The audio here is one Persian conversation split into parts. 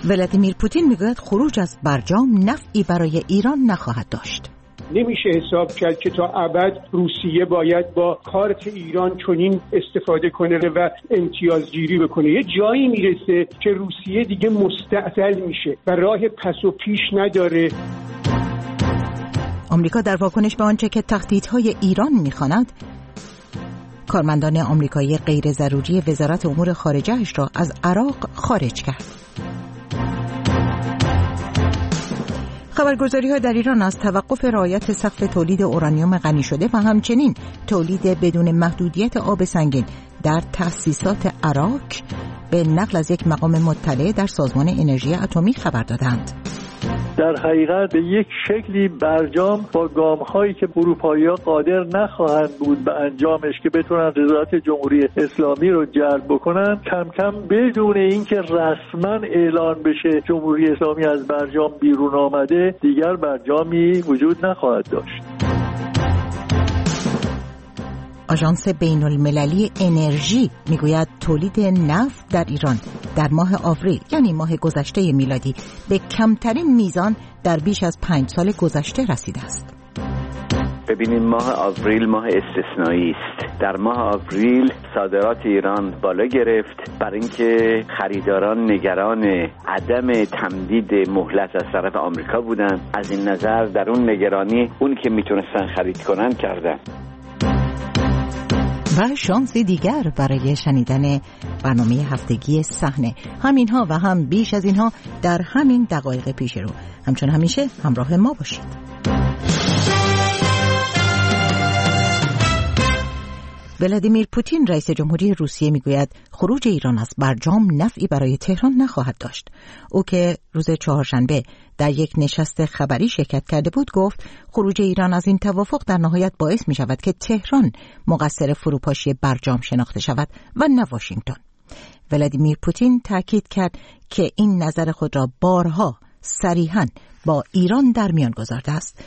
ولادیمیر پوتین میگوید خروج از برجام نفعی برای ایران نخواهد داشت. نمیشه حساب کرد که تا ابد روسیه باید با کارت ایران چنین استفاده کنه و امتیازگیری بکنه. یه جایی میرسه که روسیه دیگه مستعجل میشه و راه پس و پیش نداره. آمریکا در واکنش به آنچه که تهدیدهای ایران میخواند، کارمندان آمریکایی غیر ضروری وزارت امور خارجه‌اش را از عراق خارج کرد. خبرگزاری‌ها در ایران از توقف رعایت سقف تولید اورانیوم غنی شده و همچنین تولید بدون محدودیت آب سنگین در تأسیسات عراق به نقل از یک مقام مطلع در سازمان انرژی اتمی خبر دادند. در حقیقت به یک شکلی برجام با گام‌هایی که اروپایی‌ها قادر نخواهند بود به انجامش که بتونن رضایت جمهوری اسلامی رو جلب بکنن، کم کم بدون اینکه رسما اعلان بشه جمهوری اسلامی از برجام بیرون آمده، دیگر برجامی وجود نخواهد داشت. آژانس بین‌المللی انرژی میگوید تولید نفت در ایران در ماه آوریل، یعنی ماه گذشته میلادی، به کمترین میزان در بیش از 5 سال گذشته رسیده است. ببینید، ماه آوریل ماه استثنایی است. در ماه آوریل صادرات ایران بالا گرفت برای اینکه خریداران نگران عدم تمدید مهلت از طرف آمریکا بودند. از این نظر در اون نگرانی اون که میتونستن خرید کنن کردن. و شانس دیگر برای شنیدن برنامه هفتگی صحنه، همینها و هم بیش از اینها در همین دقایق پیش رو. همچون همیشه همراه ما باشید. ولادیمیر پوتین رئیس جمهوری روسیه میگوید خروج ایران از برجام نفعی برای تهران نخواهد داشت. او که روز چهارشنبه در یک نشست خبری شرکت کرده بود گفت خروج ایران از این توافق در نهایت باعث می شود که تهران مقصر فروپاشی برجام شناخته شود و نه واشنگتن. ولادیمیر پوتین تاکید کرد که این نظر خود را بارها صریحاً با ایران در میان گذارده است.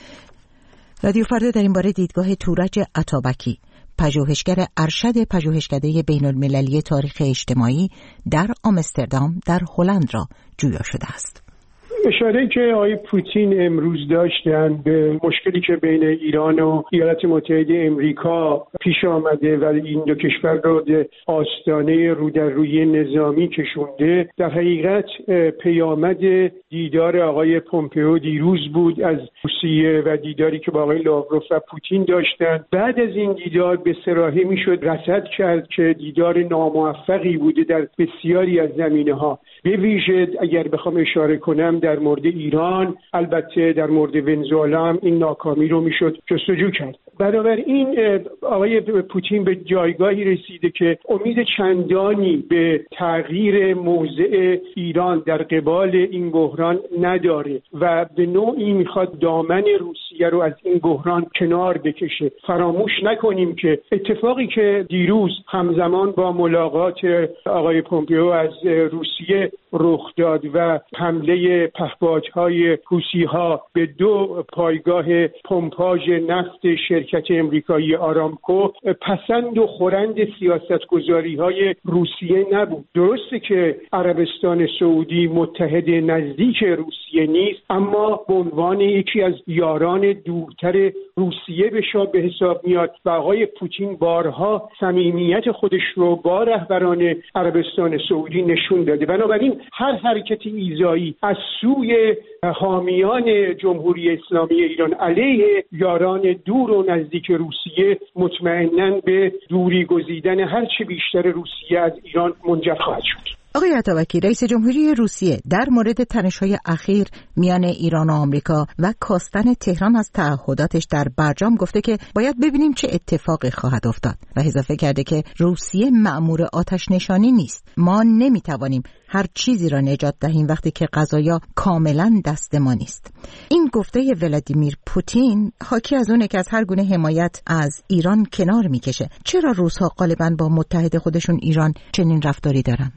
رادیو فردا در این باره دیدگاه تورج عطابکی، پژوهشگر ارشد پژوهشکده بین‌المللی تاریخ اجتماعی در آمستردام در هلند را جویا شده است. اشاره که آقای پوتین امروز داشتن به مشکلی که بین ایران و ایالات متحده امریکا پیش آمده و این دو کشور رو به آستانه رو در روی نظامی کشونده، در حقیقت پیامد دیدار آقای پومپئو دیروز بود از روسیه و دیداری که با آقای لاوروف و پوتین داشتن. بعد از این دیدار به صراحی میشد رصد کرد که دیدار ناموفقی بوده در بسیاری از زمینه‌ها. به ویژه اگر بخوام اشاره کنم در مورد ایران، البته در مورد ونزوئلا هم این ناکامی رو میشد جستجو کرد. بنابراین آقای پوتین به جایگاهی رسیده که امید چندانی به تغییر موضع ایران در قبال این بحران نداره و به نوعی میخواد دامن روسیه رو از این بحران کنار بکشه. فراموش نکنیم که اتفاقی که دیروز همزمان با ملاقات آقای پومپئو از روسیه رخ داد و حمله پهپادهای حوثی‌ها به 2 پایگاه پمپاژ نفت شرکت امریکایی آرامکو پسند و خورند سیاستگذاری‌های روسیه نبود. درسته که عربستان سعودی متحد نزدیک روسیه نیست، اما به عنوان یکی از یاران دورتر روسیه به حساب میاد و آقای پوتین بارها صمیمیت خودش رو با رهبران عربستان سعودی نشون داده. بنابراین هر حرکت ایذایی از سوی حامیان جمهوری اسلامی ایران علیه یاران دور و نزدیک روسیه مطمئناً به دوری گزیدن هر چه بیشتر روسیه از ایران منجر خواهد شد. آقای عطابکی، رئیس جمهوری روسیه در مورد تنش‌های اخیر میان ایران و آمریکا و کاستن تهران از تعهداتش در برجام گفته که باید ببینیم چه اتفاقی خواهد افتاد و اضافه کرده که روسیه مأمور آتش نشانی نیست. ما نمیتوانیم هر چیزی را نجات دهیم وقتی که قضایا کاملا دست ما نیست. این گفته ولادیمیر پوتین حاکی از اونه که از هر گونه حمایت از ایران کنار میکشه. چرا روس‌ها غالباً با متحد خودشون ایران چنین رفتاری دارن؟ ببینید،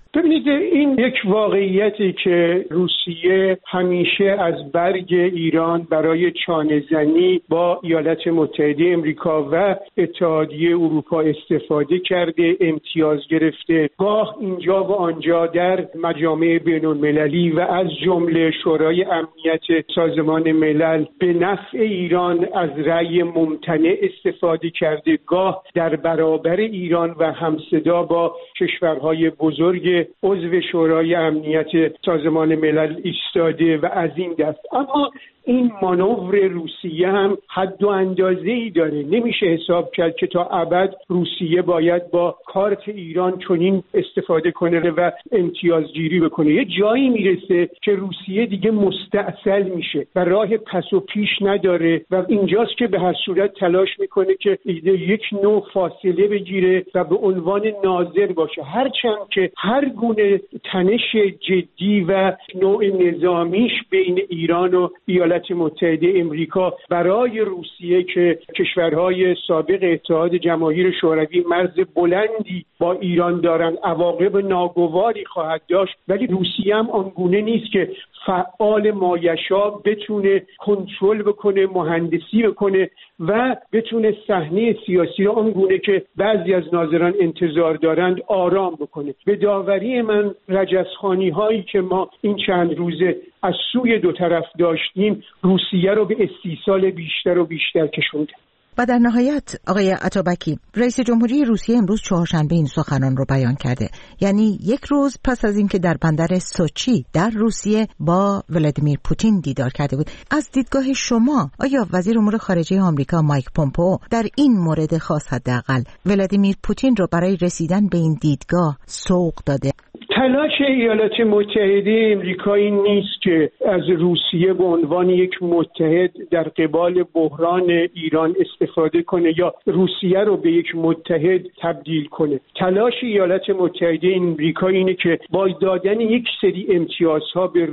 این یک واقعیتی که روسیه همیشه از برگ ایران برای چانه‌زنی با ایالات متحده امریکا و اتحادیه اروپا استفاده کرده، امتیاز گرفته، گاه اینجا و آنجا در مجامع بین‌المللی و از جمله شورای امنیت سازمان ملل به نفع ایران از رأی ممتنع استفاده کرده، گاه در برابر ایران و همصدا با کشورهای بزرگ عضو شورای امنیت سازمان ملل ایستاده و از این دست. اما این مانور روسیه هم حد و اندازه‌ای داره. نمیشه حساب کرد که تا ابد روسیه باید با کارت ایران چنین استفاده کنه و امتیازگیری بکنه. یه جایی میرسه که روسیه دیگه مستعسل میشه و راه پس و پیش نداره و اینجاست که به هر صورت تلاش میکنه که یک نوع فاصله بگیره و به عنوان ناظر باشه، هرچند که هر گونه تنش جدی و نوع نظامیش بین ایران و ایالات متحده امریکا برای روسیه که کشورهای سابق اتحاد جماهیر شوروی مرز بلندی با ایران دارن عواقب ناگواری خواهد داشت، ولی روسیه هم آنگونه نیست که فعال مایشا بتونه کنترل بکنه، مهندسی بکنه و بتونه صحنه سیاسی رو آنگونه که بعضی از ناظران انتظار دارند آرام بکنه. به داوری من رجزخوانی هایی که ما این چند روزه از سوی دو طرف داشتیم روسیه رو به استیصال بیشتر و بیشتر کشونده. و در نهایت آقای عطابکی، رئیس جمهوری روسیه امروز چهارشنبه این سخنان رو بیان کرده، یعنی یک روز پس از اینکه در بندر سوچی در روسیه با ولادیمیر پوتین دیدار کرده بود. از دیدگاه شما آیا وزیر امور خارجه آمریکا مایک پومپئو در این مورد خاص حداقل ولادیمیر پوتین رو برای رسیدن به این دیدگاه سوق داده؟ تلاش ایالات متحده امریکا این نیست که از روسیه به عنوان یک متحد در قبال بحران ایران استفاده کنه یا روسیه رو به یک متحد تبدیل کنه. تلاش ایالات متحده امریکا اینه که با دادن یک سری امتیازها به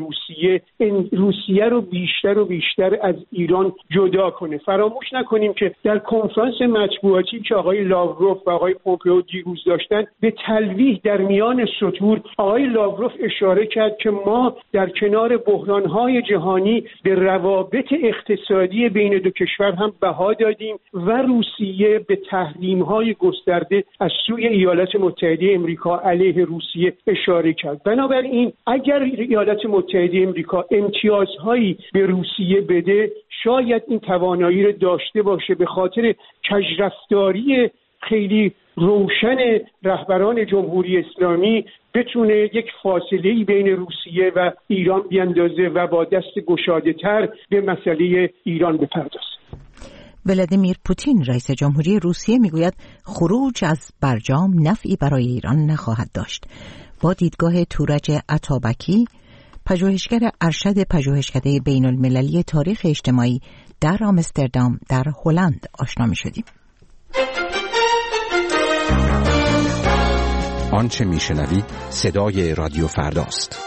روسیه رو بیشتر و بیشتر از ایران جدا کنه. فراموش نکنیم که در کنفرانس مطبوعاتی که آقای لاوروف و آقای پومپئو دیروز داشتن به تلویح در میان سطور آقای لاوروف اشاره کرد که ما در کنار بحران‌های جهانی به روابط اقتصادی بین دو کشور هم بها دادیم و روسیه به تحریم‌های گسترده از سوی ایالات متحده امریکا علیه روسیه اشاره کرد. بنابراین اگر ایالات متحده امریکا امتیازهایی به روسیه بده شاید این توانایی رو داشته باشه به خاطر کژرفتاری خیلی روشن رهبران جمهوری اسلامی بتونه یک فاصله‌ای بین روسیه و ایران بیاندازه و با دست گشاده‌تر به مسئله ایران بپردازه. ولادیمیر پوتین رئیس جمهوری روسیه میگوید خروج از برجام نفعی برای ایران نخواهد داشت. با دیدگاه تورج عطابکی، پژوهشگر ارشد پژوهشکده بین المللی تاریخ اجتماعی در آمستردام در هلند آشنا می‌شدیم. آنچه میشنوید صدای رادیو فرداست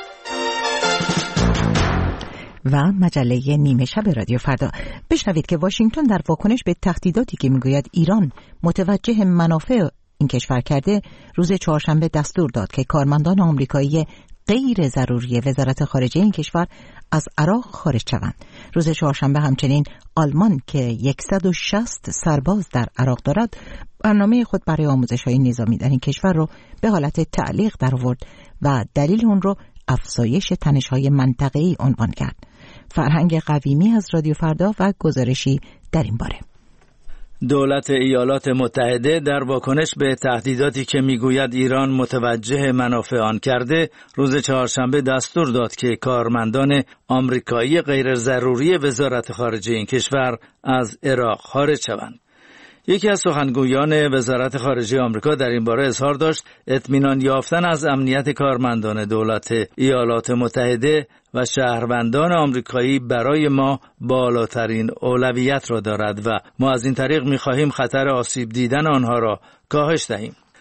و مجله نیمه شب رادیو فردا. بشنوید که واشنگتن در واکنش به تهدیداتی که میگوید ایران متوجه منافع این کشور کرده، روز چهارشنبه دستور داد که کارمندان آمریکایی غیر ضروری وزارت خارجه این کشور از عراق خارج شوند. روز چهارشنبه همچنین آلمان که 160 سرباز در عراق دارد، برنامه خود برای آموزش‌های نظامی در این کشور رو به حالت تعلیق درآورد و دلیل اون رو افزایش تنش‌های منطقه‌ای عنوان کرد. فرهنگ قویمی از رادیو فردا و گزارشی در این باره. دولت ایالات متحده در واکنش به تهدیداتی که میگوید ایران متوجه منافع آن کرده، روز چهارشنبه دستور داد که کارمندان آمریکایی غیر ضروری وزارت خارجه این کشور از عراق خارج شوند. یکی از سخنگویان وزارت خارجه آمریکا در این باره اظهار داشت اطمینان یافتن از امنیت کارمندان دولت ایالات متحده و شهروندان آمریکایی برای ما بالاترین اولویت را دارد و ما از این طریق می‌خواهیم خطر آسیب دیدن آنها را کاهش دهیم.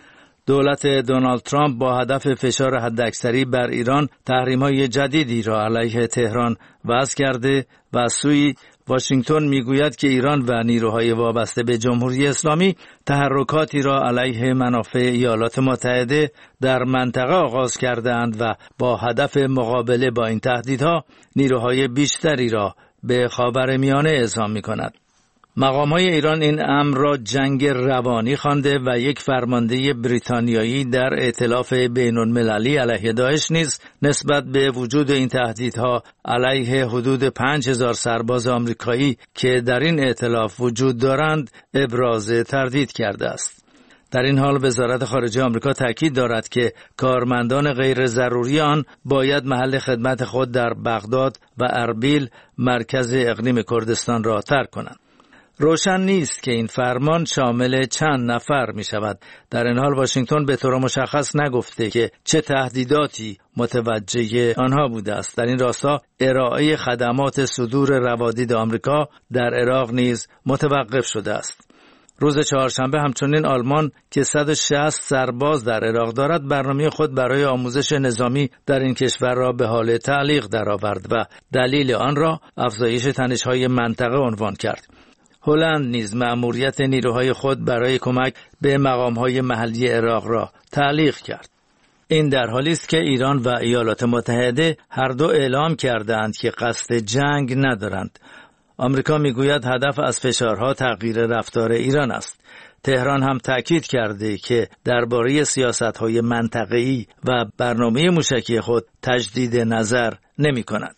دولت دونالد ترامپ با هدف فشار حداکثری بر ایران تحریم‌های جدیدی را علیه تهران وضع کرده و از سوی واشنگتن میگوید که ایران و نیروهای وابسته به جمهوری اسلامی تحرکاتی را علیه منافع ایالات متحده در منطقه آغاز کرده‌اند و با هدف مقابله با این تهدیدها نیروهای بیشتری را به خاورمیانه اعزام می‌کند. مقام‌های ایران این امر را جنگ روانی خوانده و یک فرمانده بریتانیایی در ائتلاف بین‌المللی علیه داعش نیز نسبت به وجود این تهدیدها علیه حدود 5000 سرباز آمریکایی که در این ائتلاف وجود دارند ابراز تردید کرده است. در این حال وزارت خارجه آمریکا تاکید دارد که کارمندان غیر ضروری آن باید محل خدمت خود در بغداد و اربیل مرکز اقلیم کردستان را ترک کنند. روشن نیست که این فرمان شامل چند نفر می شود. در این حال واشنگتن به طور مشخص نگفته که چه تهدیداتی متوجه آنها بوده است. در این راستا ارائه خدمات صدور روادید آمریکا در عراق نیز متوقف شده است. روز چهارشنبه همچنین آلمان که 160 سرباز در عراق دارد برنامه خود برای آموزش نظامی در این کشور را به حال تعلیق درآورد و دلیل آن را افزایش تنش‌های منطقه عنوان کرد. هلند نیز مأموریت نیروهای خود برای کمک به مقام‌های محلی عراق را تعلیق کرد. این در حالی است که ایران و ایالات متحده هر دو اعلام کردند که قصد جنگ ندارند. آمریکا میگوید هدف از فشارها تغییر رفتار ایران است. تهران هم تأکید کرده که درباره سیاست‌های منطقه‌ای و برنامه موشکی خود تجدید نظر نمی‌کند.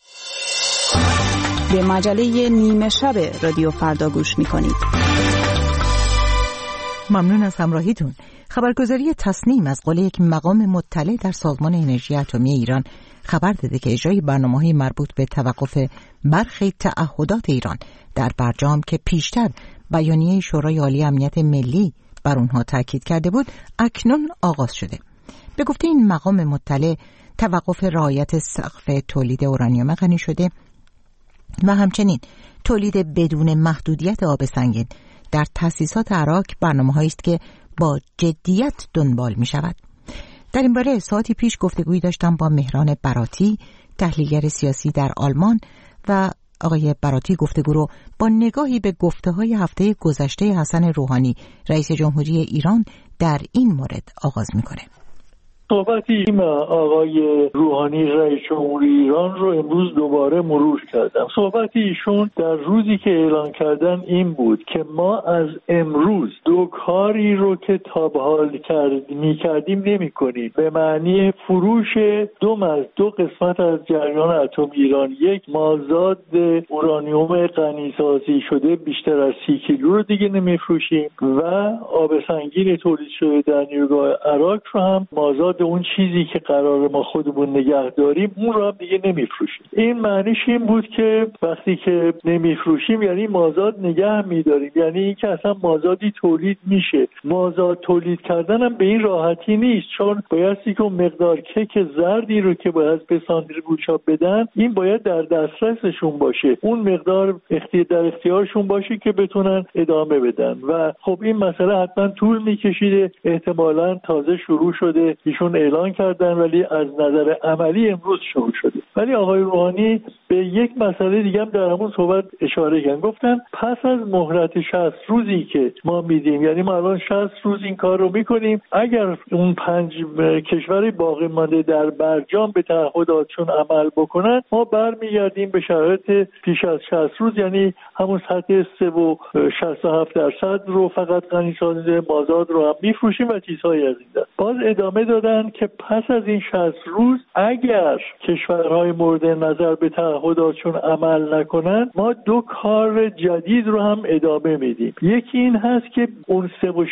به مجله نیمه شب رادیو فردا گوش می‌کنید. ممنون از همراهیتون. خبرگزاری تصنیم از قول یک مقام مطلع در سازمان انرژی اتمی ایران خبر داده که اجرای برنامه‌های مربوط به توقف برخی تعهدات ایران در برجام که پیشتر بیانیه شورای عالی امنیت ملی بر اونها تاکید کرده بود اکنون آغاز شده. به گفته این مقام مطلع توقف رعایت سقف تولید اورانیوم غنی شده و همچنین تولید بدون محدودیت آب سنگین در تأسیسات عراق برنامه‌هایی است که با جدیت دنبال می شود. در این باره ساعتی پیش گفتگویی داشتم با مهران براتی، تحلیلگر سیاسی در آلمان، و آقای براتی گفتگو رو با نگاهی به گفته‌های هفته گذشته حسن روحانی رئیس جمهوری ایران در این مورد آغاز می‌کنه. صحبتی آقای روحانی رئیس جمهوری ایران رو امروز دوباره مرور کردم. صحبتی ایشون در روزی که اعلان کردن این بود که ما از امروز دو کاری رو که تا به حال می‌کردیم نمی‌کنیم، به معنی فروش دو قسمت از جریان اتم ایران، یک مازاد اورانیوم غنی‌سازی شده بیشتر از 30 کیلو رو دیگه نمی‌فروشیم و آب سنگین تولید شده در نیروگاه عراق رو هم مازاد اون چیزی که قرار ما خودمون نگه داریم اون رو هم دیگه نمیفروشیم. این معنیش این بود که وقتی که نمیفروشیم یعنی مازاد نگه میداریم، یعنی این که اصلا مازادی تولید میشه. مازاد تولید کردن هم به این راحتی نیست، چون بایستی که مقدار کیک زردی رو که باید به سانتریفیوژها بدن این باید در دسترسشون باشه، اون مقدار در اختیارشون باشه که بتونن ادامه بدن و خب این مسئله حتما طول میکشیده، احتمالاً تازه شروع شده، ایشون اعلان کردن ولی از نظر عملی امروز شروع شده. ولی آقای روحانی به یک مسئله دیگه هم در همون صحبت اشاره کردن، گفتن پس از مهلت 60 روزی که ما میدیم، یعنی ما الان 60 روز این کار رو میکنیم، اگر اون 5 کشور باقی مانده در برجام به تعهداتشون عمل بکنن ما برمیگردیم به شرایط پیش از 60 روز، یعنی همون سطح 3.67% رو فقط غنی‌سازی مازاد رو هم میفروشیم و چیزهایی از این دست. باز ادامه دادن که پس از این 60 روز اگر کشورهای مورد نظر به تعهداتشون عمل نکنن ما دو کار جدید رو هم ادامه میدیم. یکی این هست که اون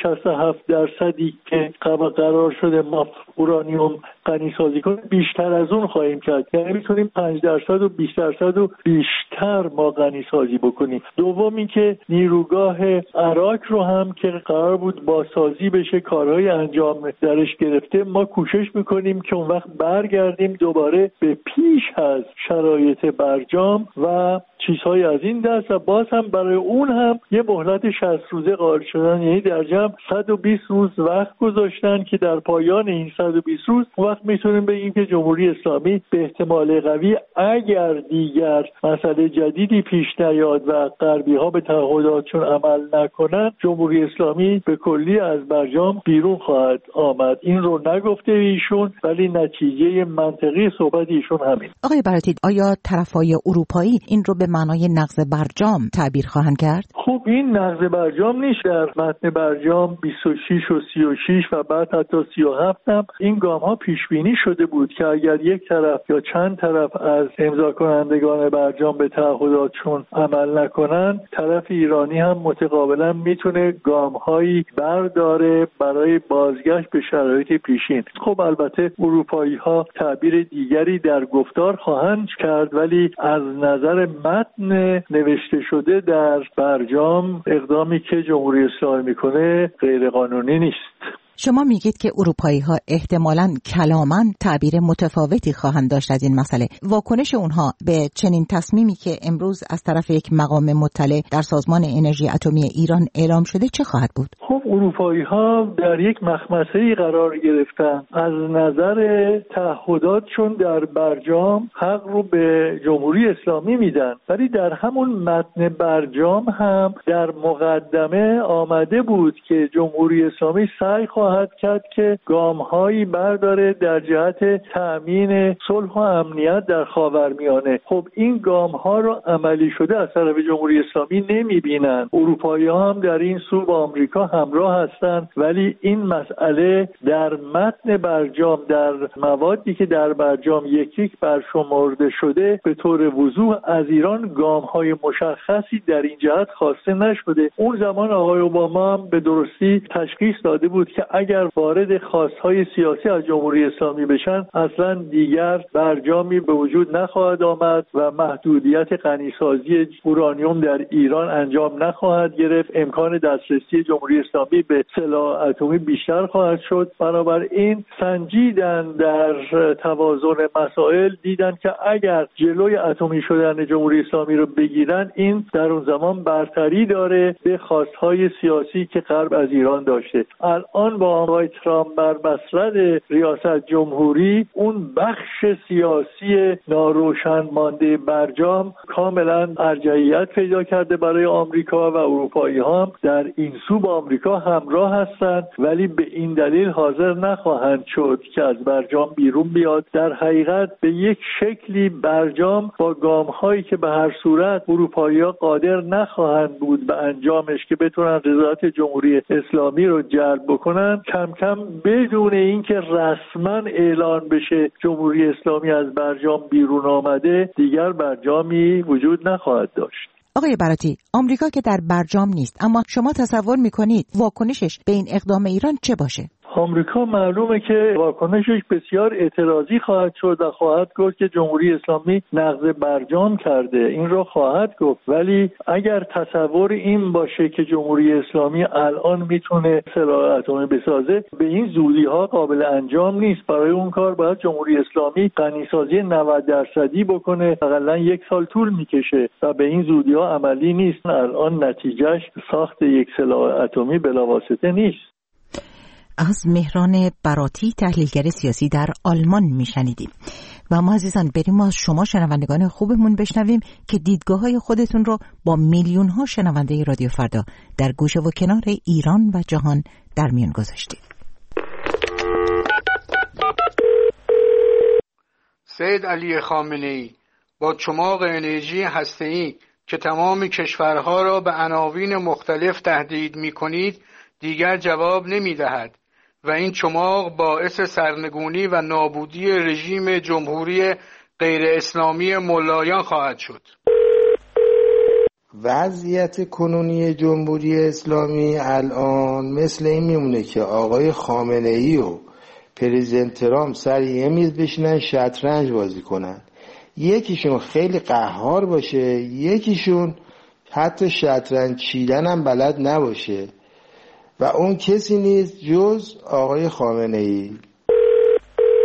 3.67% که قرار شده ما اورانیوم غنی سازی کنیم بیشتر از اون خواهیم کرد، یعنی میتونیم 5% و 20% و بیشتر ما غنی سازی بکنیم. دوم این که نیروگاه عراق رو هم که قرار بود بازسازی بشه، کارهای انجام درش گرفته، ما کوشش میکنیم که اون وقت برگردیم دوباره به پیش از شرایط برجام و چیزهای از این دست و باز هم برای اون هم یه مهلت 60 روزه قائل شدن، یعنی در جمع 120 روز وقت گذاشتن که در پایان این 120 روز وقت میتونیم بگیم که جمهوری اسلامی به احتمال قوی اگر دیگر مسئله جدیدی پیش نیاد و غربی ها به تعهداتشون عمل نکنن، جمهوری اسلامی به کلی از برجام بیرون خواهد آمد. این رو نگفته ایشون، ولی نتیجه منطقی صحبت ایشون همین. آقای براتی، آیا طرفای اروپایی این رو به معنای نقض برجام تعبیر خواهند کرد؟ خب این نقض برجام نیست. در متن برجام 26 و 36 و بعد حتی 37 هم این گام ها پیش بینی شده بود که اگر یک طرف یا چند طرف از امضا کنندگان برجام به تعهداتشون عمل نکنن، طرف ایرانی هم متقابلا میتونه گام هایی برداره برای بازگشت به شرایط پیشین. خب البته اروپایی ها تعبیر دیگری در گفتار خواهند کرد، ولی از نظر متن نوشته شده در برجام اقدامی که جمهوری اسلامی میکنه غیر قانونی نیست. شما میگید که اروپایی ها احتمالاً کلاما تعبیر متفاوتی خواهند داشت از این مسئله. واکنش اونها به چنین تصمیمی که امروز از طرف یک مقام مطلع در سازمان انرژی اتمی ایران اعلام شده چه خواهد بود؟ خب اروپایی ها در یک مخمصه‌ای قرار گرفتن. از نظر تعهداتشون در برجام حق رو به جمهوری اسلامی میدن، ولی در همون متن برجام هم در مقدمه آمده بود که جمهوری اسلامی سعی خواهد کرد که گام‌هایی برداره در جهت تأمین صلح و امنیت در خاورمیانه. خب این گام‌ها رو عملی شده از طرف جمهوری اسلامی نمی‌بینن. اروپایی‌ها هم در این سو با آمریکا همراه هستند، ولی این مسئله در متن برجام، در موادی که در برجام یک برشمرده شده، به طور وضوح از ایران گام‌های مشخصی در این جهت خواسته نشده. اون زمان آقای اوباما هم به درستی تشخیص داده بود که اگر وارد خواستهای سیاسی از جمهوری اسلامی بشن، اصلا دیگر برجامی به وجود نخواهد آمد و محدودیت غنیسازی اورانیوم در ایران انجام نخواهد گرفت. امکان دسترسی جمهوری اسلامی به سلاح اتمی بیشتر خواهد شد. بنابراین سنجیدن در توازن مسائل، دیدن که اگر جلوی اتمی شدن جمهوری اسلامی رو بگیرن، این در اون زمان برتری داره به خواستهای سیاسی که غرب از ایران داشته. الان با آقای ترامپ بر مسرد ریاست جمهوری، اون بخش سیاسی ناروشن مانده برجام کاملا ارجحیت پیدا کرده برای آمریکا و اروپایی ها هم در این سو با آمریکا همراه هستند، ولی به این دلیل حاضر نخواهند شد که از برجام بیرون بیاد. در حقیقت به یک شکلی برجام با گام هایی که به هر صورت اروپایی ها قادر نخواهند بود به انجامش که بتونن رضایت جمهوری اسلامی رو جلب بکنن، کم کم بدون اینکه رسما اعلان بشه جمهوری اسلامی از برجام بیرون آمده، دیگر برجامی وجود نخواهد داشت. آقای براتی، آمریکا که در برجام نیست، اما شما تصور میکنید واکنشش به این اقدام ایران چه باشه؟ آمریکا معلومه که واکنشش بسیار اعتراضی خواهد شد و خواهد گفت که جمهوری اسلامی نقض برجام کرده. این رو خواهد گفت، ولی اگر تصور این باشه که جمهوری اسلامی الان میتونه سلاح اتمی بسازه، به این زودی ها قابل انجام نیست. برای اون کار باید جمهوری اسلامی غنیسازی 90% بکنه. حداقل 1 سال طول میکشه و به این زودی ها عملی نیست. الان نتیجهش ساخت یک سلاح اتمی بلاواسطه نیست. از مهران براتی، تحلیلگر سیاسی در آلمان میشنیدیم. و ما عزیزان بریم از شما شنوندگان خوبمون بشنویم که دیدگاه‌های خودتون رو با میلیون‌ها شنونده رادیو فردا در گوشه و کنار ایران و جهان در میان گذاشتید. سید علی خامنه‌ای با چماق انرژی هسته‌ای که تمام کشورها را به عناوین مختلف تهدید می‌کنید دیگر جواب نمی‌دهد و این چماق باعث سرنگونی و نابودی رژیم جمهوری غیر اسلامی ملایان خواهد شد. وضعیت کنونی جمهوری اسلامی الان مثل این میمونه که آقای خامنه‌ای و پرزیدنت ترامپ سر یه میز بشینن شطرنج بازی کنن. یکیشون خیلی قهار باشه، یکیشون حتی شطرنج چیدن هم بلد نباشه و اون کسی نیست جز آقای خامنه‌ای.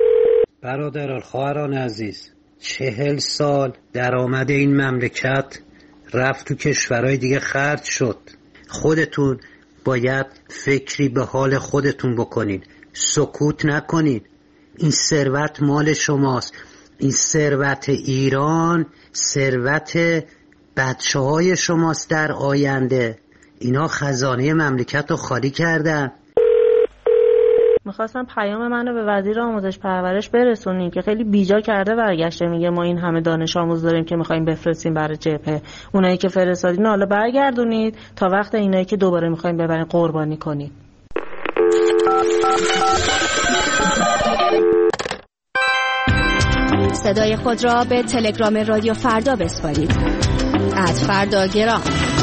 برادران، خواهران عزیز، 40 سال درآمد این مملکت رفت تو کشورهای دیگه خرج شد. خودتون باید فکری به حال خودتون بکنین، سکوت نکنین. این ثروت مال شماست. این ثروت ایران ثروت بچه‌های شماست در آینده. اینا خزانه مملکت رو خالی کردن. میخواستم پیام منو به وزیر آموزش پرورش برسونین که خیلی بیجا کرده برگشته میگه ما این همه دانش آموز داریم که میخوایم بفرستیم برای جبهه. اونایی که فرستادین حالا برگردونید تا وقت اینایی که دوباره میخوایم ببرین قربانی کنید. صدای خود را به تلگرام رادیو فردا بسپارید. @فرداگرام.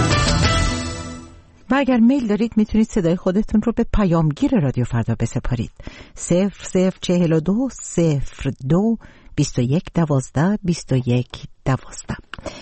و اگر میل دارید میتونید صدای خودتون رو به پیامگیر رادیو فردا بسپارید. 0042 02 21 12 21 12.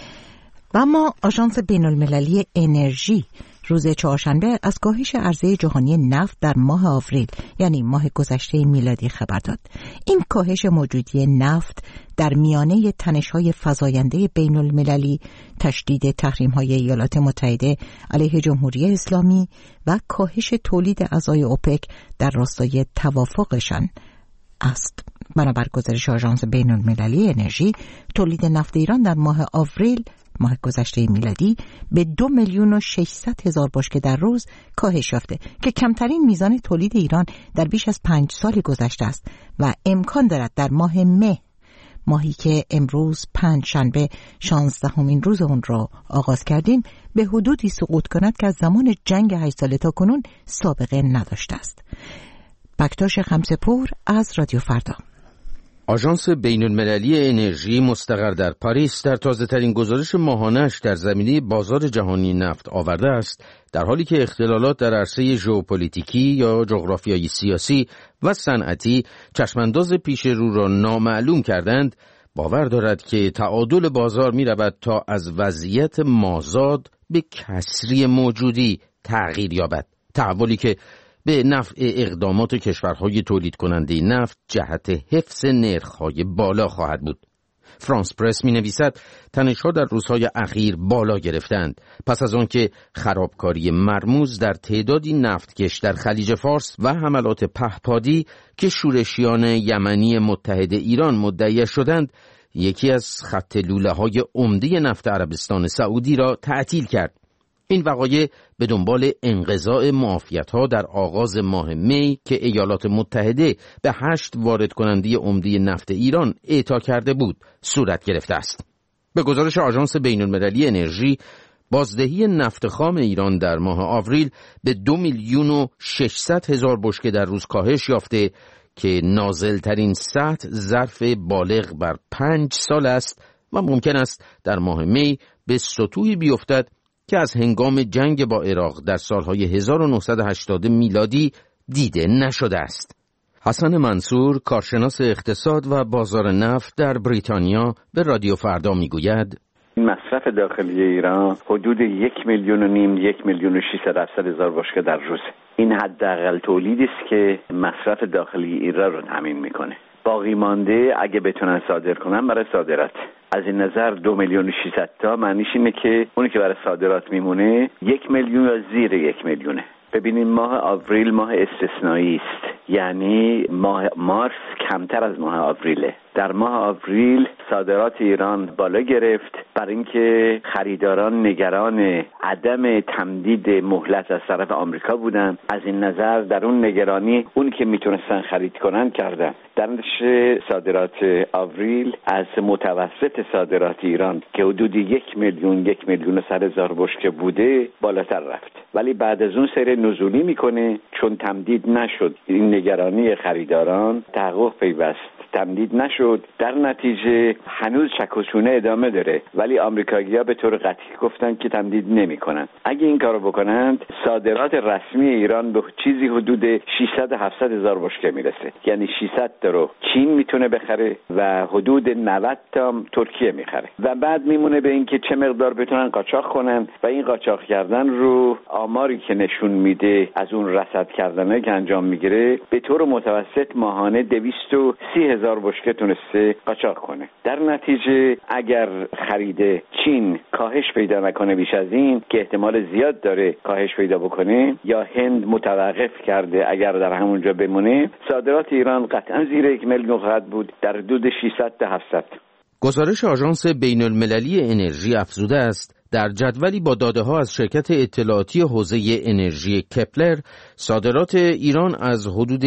و اما آژانس بین‌المللی انرژی روز چهارشنبه از کاهش عرضه جهانی نفت در ماه آوریل یعنی ماه گذشته میلادی خبر داد. این کاهش موجودی نفت در میانه تنش‌های فزاینده بین‌المللی، تشدید تحریم‌های ایالات متحده علیه جمهوری اسلامی و کاهش تولید اعضای اوپک در راستای توافقشان است. بنابر گزارش آژانس بین‌المللی انرژی، تولید نفت ایران در ماه آوریل ماه گذشته میلادی به 2,600,000 بشکه در روز کاهش یافته که کمترین میزان تولید ایران در بیش از 5 سال گذشته است و امکان دارد در ماه مه، ماهی که امروز پنجشنبه 16مین روز اون را آغاز کردیم، به حدودی سقوط کند که از زمان جنگ 8 ساله تا کنون سابقه نداشته است. بکتاش خمسه‌پور از رادیو فردا. آژانس بین‌المللی انرژی مستقر در پاریس در تازه‌ترین گزارش ماهانه‌اش در زمینه بازار جهانی نفت آورده است در حالی که اختلالات در عرصه ژئوپلیتیکی یا جغرافیایی سیاسی و صنعتی چشمانداز پیش رو را نامعلوم کردند، باور دارد که تعادل بازار می‌رود تا از وضعیت مازاد به کسری موجودی تغییر یابد، تحولی که به نفع اقدامات کشورهای تولید کننده نفت جهت حفظ نرخ‌های بالا خواهد بود. فرانس پرس می‌نویسد تنش‌ها در روزهای اخیر بالا گرفتند پس از آنکه خرابکاری مرموز در تعدادی نفتکش در خلیج فارس و حملات پهپادی که شورشیان یمنی متحد ایران مدعی شدند، یکی از خط لوله‌های عمده نفت عربستان سعودی را تعطیل کرد. این وقایع به دنبال انقضاء معافیت‌ها در آغاز ماه می که ایالات متحده به 8 وارد کننده عمده نفت ایران اعطا کرده بود صورت گرفته است. به گزارش آژانس بین‌المللی انرژی، بازدهی نفت خام ایران در ماه آوریل به 2,600,000 بشکه در روز کاهش یافته که نازل‌ترین سطح ظرف بالغ بر 5 سال است و ممکن است در ماه می به سطوحی بیفتد که از هنگام جنگ با عراق در سالهای 1980 میلادی دیده نشده است. حسن منصور، کارشناس اقتصاد و بازار نفت در بریتانیا، به رادیو فردا میگوید مصرف داخلی ایران حدود 1,500,000 1,600,000 بشکه در روز. این حداقل تولیدی است که مصرف داخلی ایران رو تامین میکنه. باقی مانده اگه بتونن صادر کنن برای صادرات. از این نظر 2,600,000 تا معنیش اینه که اونی که برای صادرات میمونه 1,000,000 یا زیر 1,000,000. ببینیم ماه آوریل ماه استثنایی است، یعنی ماه مارس کمتر از ماه آوریله. در ماه آوریل صادرات ایران بالا گرفت برای اینکه خریداران نگران عدم تمدید مهلت از طرف آمریکا بودن. از این نظر در اون نگرانی اون که میتونستن خرید کنن کردن. در نتیجه صادرات آوریل از متوسط صادرات ایران که حدود 1,100,000 بشکه بوده بالاتر رفت، ولی بعد از اون سیر نزولی میکنه چون تمدید نشد. این نگرانی خریداران تحقق پیوست، تمدید نشد. در نتیجه هنوز شک و شونه ادامه داره، ولی آمریکایی‌ها به طور قطعی گفتن که تمدید نمی‌کنن. اگه این کارو بکنند صادرات رسمی ایران به چیزی حدود 600-700,000 بشکه میرسه، یعنی 600 تا رو چین میتونه بخره و حدود 90 تا ترکیه میخره و بعد میمونه به اینکه چه مقدار بتونن قاچاق کنن و این قاچاق کردن رو آماری که نشون میده از اون رصد کردنه که انجام میگیره به طور متوسط ماهانه 230,000 1000 بشکه تونسته قاچاق کنه. در نتیجه اگر خرید چین کاهش پیدا نکنه بیش از این که احتمال زیاد داره کاهش پیدا بکنه، یا هند متوقف کرده اگر در همونجا بمونه، صادرات ایران قطعا زیر 1 میلیون خواهد بود، در حدود 600 تا 700. گزارش آژانس بین المللی انرژی افزوده است در جدولی با داده‌ها از شرکت اطلاعاتی حوزه انرژی کپلر، صادرات ایران از حدود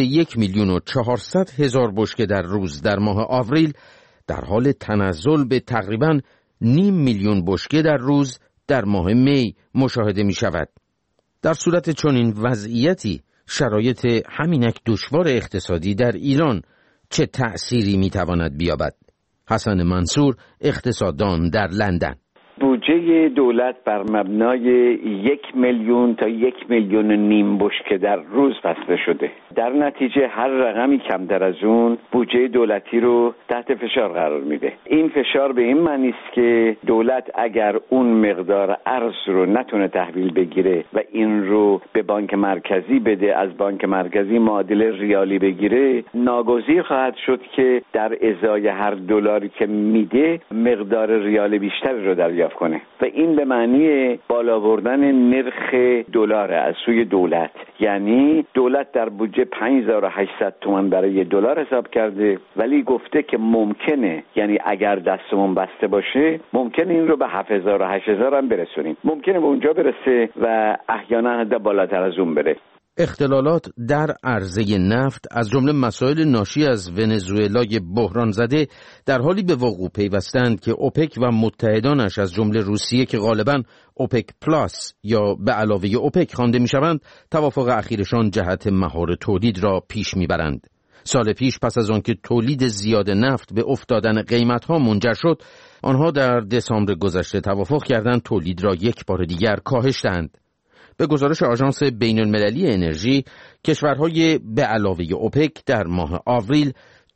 1,400,000 بشکه در روز در ماه آوریل در حال تنزل به تقریباً 500,000 بشکه در روز در ماه می مشاهده می شود. در صورت چنین وضعیتی شرایط همینک دشوار اقتصادی در ایران چه تأثیری می تواند بیابد؟ حسن منصور، اقتصاددان در لندن: بودجه دولت بر مبنای 1,000,000 تا 1,500,000 بشکه در روز بسته شده. در نتیجه هر رقمی کمتر از اون بودجه دولتی رو تحت فشار قرار میده. این فشار به این معنی است که دولت اگر اون مقدار ارز رو نتونه تحویل بگیره و این رو به بانک مرکزی بده، از بانک مرکزی معادل ریالی بگیره، ناگزیر خواهد شد که در ازای هر دلاری که میده مقدار ریال بیشتری رو دریافت کنه و این به معنی بالا بردن نرخ دلار از سوی دولت. یعنی دولت در بودجه 5800 تومان برای دلار حساب کرده، ولی گفته که ممکنه، یعنی اگر دستمون بسته باشه ممکنه این رو به 7000 و 8000 هم برسونیم، ممکنه به اونجا برسه و احیانا حتی بالاتر از اون بره. اختلالات در عرضه نفت از جمله مسائل ناشی از ونزوئلای بحران زده در حالی به وقوع پیوستند که اوپک و متحدانش از جمله روسیه که غالباً اوپک پلاس یا به علاوه اوپک خوانده می‌شوند، توافق اخیرشان جهت مهار تولید را پیش می‌برند. سال پیش پس از آنکه تولید زیاد نفت به افتادن قیمت‌ها منجر شد، آنها در دسامبر گذشته توافق کردند تولید را یک بار دیگر کاهش دهند. به گزارش آژانس بین المللی انرژی، کشورهای به علاوه اوپک در ماه آوریل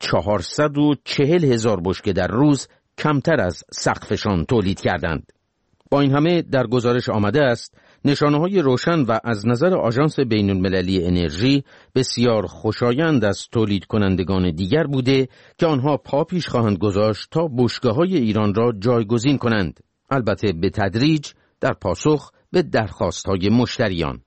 440,000 بشکه در روز کمتر از سقفشان تولید کردند. با این همه در گزارش آمده است نشانه‌های روشن و از نظر آژانس بین المللی انرژی بسیار خوشایند از تولید کنندگان دیگر بوده که آنها پا پیش خواهند گذاشت تا بشکه‌های ایران را جایگزین کنند، البته به تدریج در پاسخ به درخواست‌های مشتریان.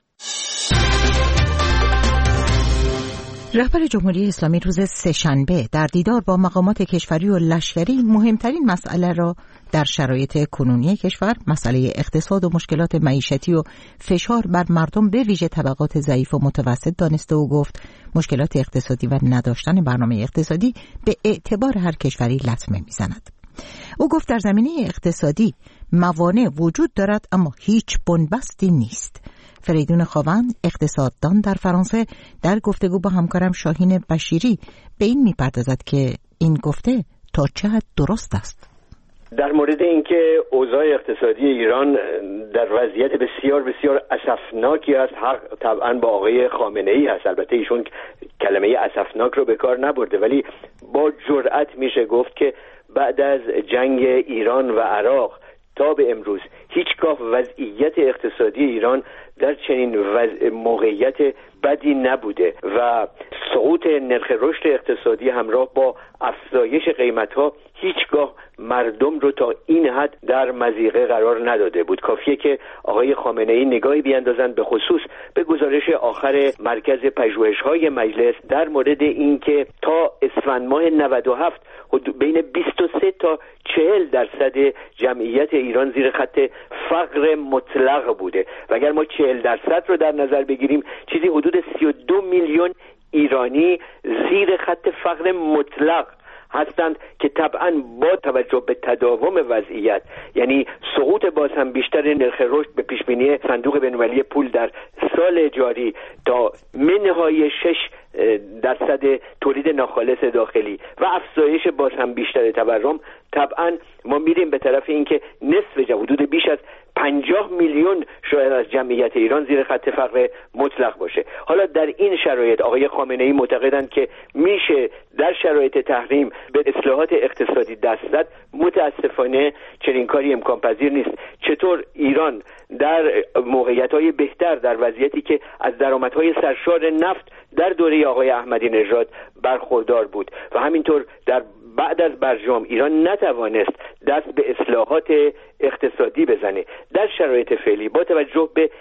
رهبر جمهوری اسلامی روز سه‌شنبه در دیدار با مقامات کشوری و لشکری مهمترین مسئله را در شرایط کنونی کشور، مسئله اقتصاد و مشکلات معیشتی و فشار بر مردم به ویژه طبقات ضعیف و متوسط دانسته و گفت مشکلات اقتصادی و نداشتن برنامه اقتصادی به اعتبار هر کشوری لطمه می‌زند. او گفت در زمینه اقتصادی موانع وجود دارد اما هیچ بنبستی نیست. فریدون خاوند، اقتصاددان در فرانسه، در گفتگو با همکارم شاهین بشیری به این میپردازد که این گفته تا چه حد درست است. در مورد اینکه اوضاع اقتصادی ایران در وضعیت بسیار بسیار اسفناکی است، حق طبعا با آقای خامنه‌ای هست. البته ایشون کلمه اسفناک رو به کار نبرده، ولی با جرأت میشه گفت که بعد از جنگ ایران و عراق تا به امروز هیچگاه وضعیت اقتصادی ایران در چنین موقعیت بدی نبوده و سقوط نرخ رشد اقتصادی همراه با افزایش قیمت‌ها هیچگاه مردم رو تا این حد در مضیقه قرار نداده بود. کافیه که آقای خامنه‌ای نگاهی بیاندازند به خصوص به گزارش آخر مرکز پژوهش‌های مجلس در مورد اینکه تا اسفند ماه 97 بین 23 تا 40% جمعیت ایران زیر خط فقر مطلق بوده و اگر ما 40% رو در نظر بگیریم چیزی حدود 32 میلیون ایرانی زیر خط فقر مطلق هستند که طبعا با توجه به تداوم وضعیت، یعنی سقوط باز هم بیشتر نرخ رشد به پیشبینی صندوق بین‌المللی پول در سال جاری تا منهای 6% تولید ناخالص داخلی و افزایش باز هم بیشتر تورم، طبعا ما میریم به طرف اینکه نصف حدود بیش از 50 میلیون شاید از جمعیت ایران زیر خط فقر مطلق باشه. حالا در این شرایط آقای خامنه‌ای معتقدند که میشه در شرایط تحریم به اصلاحات اقتصادی دست زد. متاسفانه چنین کاری امکان پذیر نیست. چطور ایران در موقعیت‌های بهتر، در وضعیتی که از درآمدهای سرشار نفت در دوره آقای احمدی نژاد برخوردار بود و همینطور در بعد از برجام ایران نتوانست دست به اصلاحات اقتصادی بزنه، در شرایط فعلی با توجه به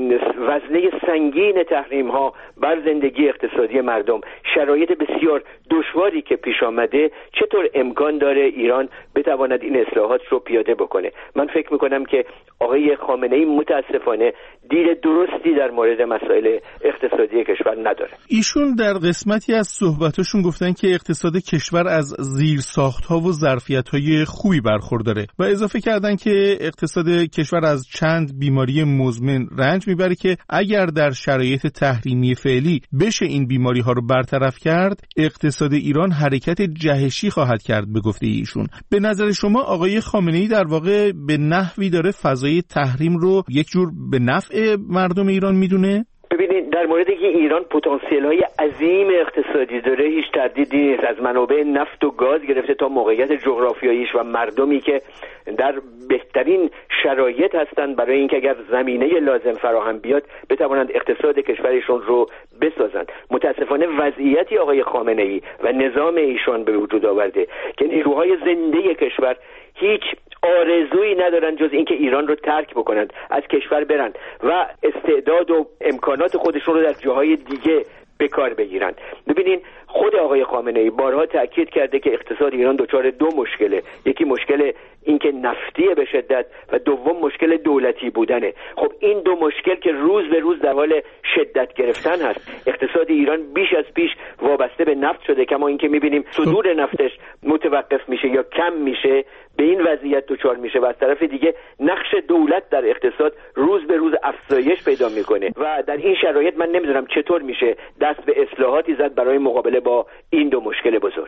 وزنه سنگین تحریم ها بر زندگی اقتصادی مردم، شرایط بسیار دشواری که پیش آمده، چطور امکان داره ایران بتواند این اصلاحات رو پیاده بکنه؟ من فکر میکنم که آقای خامنه‌ای متاسفانه دید درستی در مورد مسائل اقتصادی کشور نداره. ایشون در قسمتی از صحبتاشون گفتن که اقتصاد کشور از زیرساخت‌ها و ظرفیت‌های خوبی برخورداره و اضافه کردن که اقتصاد کشور از چند بیماری مزمن رنج میبره که اگر در شرایط تحریمی فعلی بشه این بیماری‌ها رو برطرف کرد، اقتصاد ایران حرکت جهشی خواهد کرد به گفته ایشون. به نظر شما آقای خامنه‌ای در واقع به نحوی داره فضای تحریم رو یک جور به نفع مردم ایران میدونه؟ ببینید، در مورد که ایران پتانسیل‌های عظیم اقتصادی داره هیچ تردیدی نیست. از منابع نفت و گاز گرفته تا موقعیت جغرافیاییش و مردمی که در بهترین شرایط هستند برای اینکه اگر زمینه لازم فراهم بیاد بتوانند اقتصاد کشورشون رو بسازند. متاسفانه وضعیتی آقای خامنه‌ای و نظام ایشان به وجود آورده که نیروهای زنده کشور هیچ آرزویی ندارن جز اینکه ایران رو ترک بکنند، از کشور برند و استعداد و امکانات خودشون رو در جاهای دیگه به کار بگیرن. ببینین، خود آقای خامنه‌ای بارها تاکید کرده که اقتصاد ایران دچار دو مشکله، یکی مشکل اینکه نفتیه به شدت و دوم مشکل دولتی بودنه. خب این دو مشکل که روز به روز در حال شدت گرفتن هست، اقتصاد ایران بیش از پیش وابسته به نفت شده، کما اینکه می‌بینیم صدور نفتش متوقف میشه یا کم میشه، به این وضعیت دچار میشه و از طرف دیگه نقش دولت در اقتصاد روز به روز افزایش پیدا میکنه و در این شرایط من نمیدونم چطور میشه دست به اصلاحاتی زد برای مقابله با این دو مشکل بزرگ.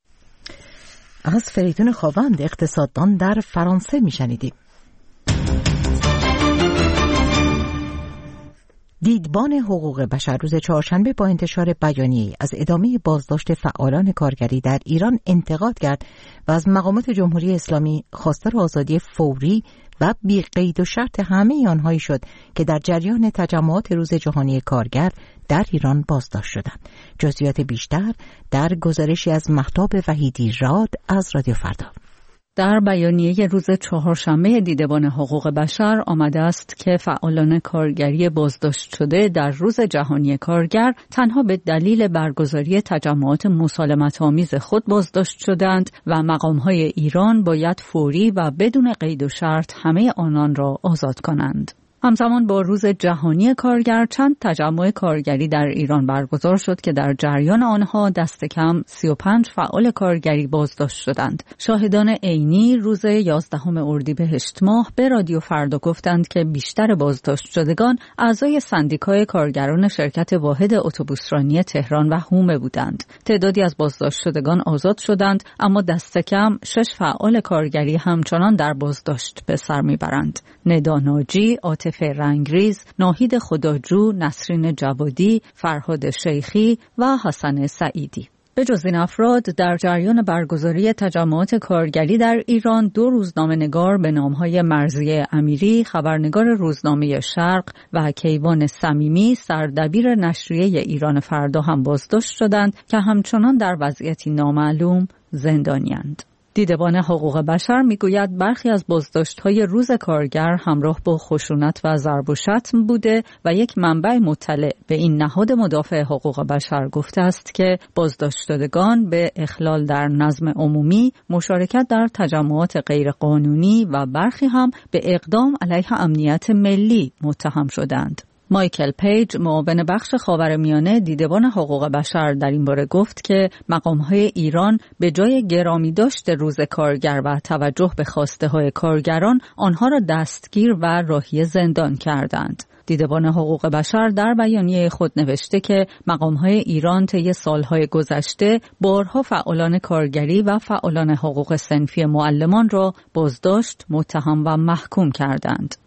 از فریدون خواوند، اقتصاددان در فرانسه میشنیدیم. دیدبان حقوق بشر روز چهارشنبه با انتشار بیانیه‌ای از ادامه بازداشت فعالان کارگری در ایران انتقاد کرد و از مقامات جمهوری اسلامی خواستار آزادی فوری و بی قید و شرط همه آنهایی شد که در جریان تجمعات روز جهانی کارگر در ایران بازداشت شدند. جزئیات بیشتر در گزارشی از مهتاب وحیدی راد از رادیو فردا. در بیانیه روز چهارشنبه دیدبان حقوق بشر آمده است که فعالان کارگری بازداشت شده در روز جهانی کارگر تنها به دلیل برگزاری تجمعات مسالمت‌آمیز خود بازداشت شدند و مقام‌های ایران باید فوری و بدون قید و شرط همه آنان را آزاد کنند. همزمان با روز جهانی کارگر چند تجمع کارگری در ایران برگزار شد که در جریان آنها دست کم 35 فعال کارگری بازداشت شدند. شاهدان عینی روز 11 اردیبهشت ماه به رادیو فردا گفتند که بیشتر بازداشت شدگان اعضای سندیکای کارگران شرکت واحد اتوبوسرانی تهران و حومه بودند. تعدادی از بازداشت شدگان آزاد شدند، اما دست کم 6 فعال کارگری همچنان در بازداشت به سر میبرند. ندا ناجی، عاطفه رنگریز، ناهید خداجو، نسرین جوادی، فرهاد شیخی و حسن سعیدی. به جز این افراد در جریان برگزاری تجمعات کارگری در ایران 2 روزنامه‌نگار به نام‌های مرضیه امیری، خبرنگار روزنامه شرق و کیوان صمیمی، سردبیر نشریه ایران فردا هم بازداشت شدند که همچنان در وضعیتی نامعلوم زندانی‌اند. دیدبان حقوق بشر میگوید برخی از بازداشت‌های روز کارگر همراه با خشونت و ضرب و شتم بوده و یک منبع مطلع به این نهاد مدافع حقوق بشر گفته است که بازداشت شدگان به اخلال در نظم عمومی، مشارکت در تجمعات غیرقانونی و برخی هم به اقدام علیه امنیت ملی متهم شدند. مایکل پیج، معاون بخش خاورمیانه دیدبان حقوق بشر، در این باره گفت که مقام‌های ایران به جای گرامی داشت روز کارگر و توجه به خواسته‌های کارگران، آنها را دستگیر و راهی زندان کردند. دیدبان حقوق بشر در بیانیه خود نوشته که مقام‌های ایران طی سالهای گذشته بارها فعالان کارگری و فعالان حقوق صنفی معلمان را بازداشت، متهم و محکوم کردند.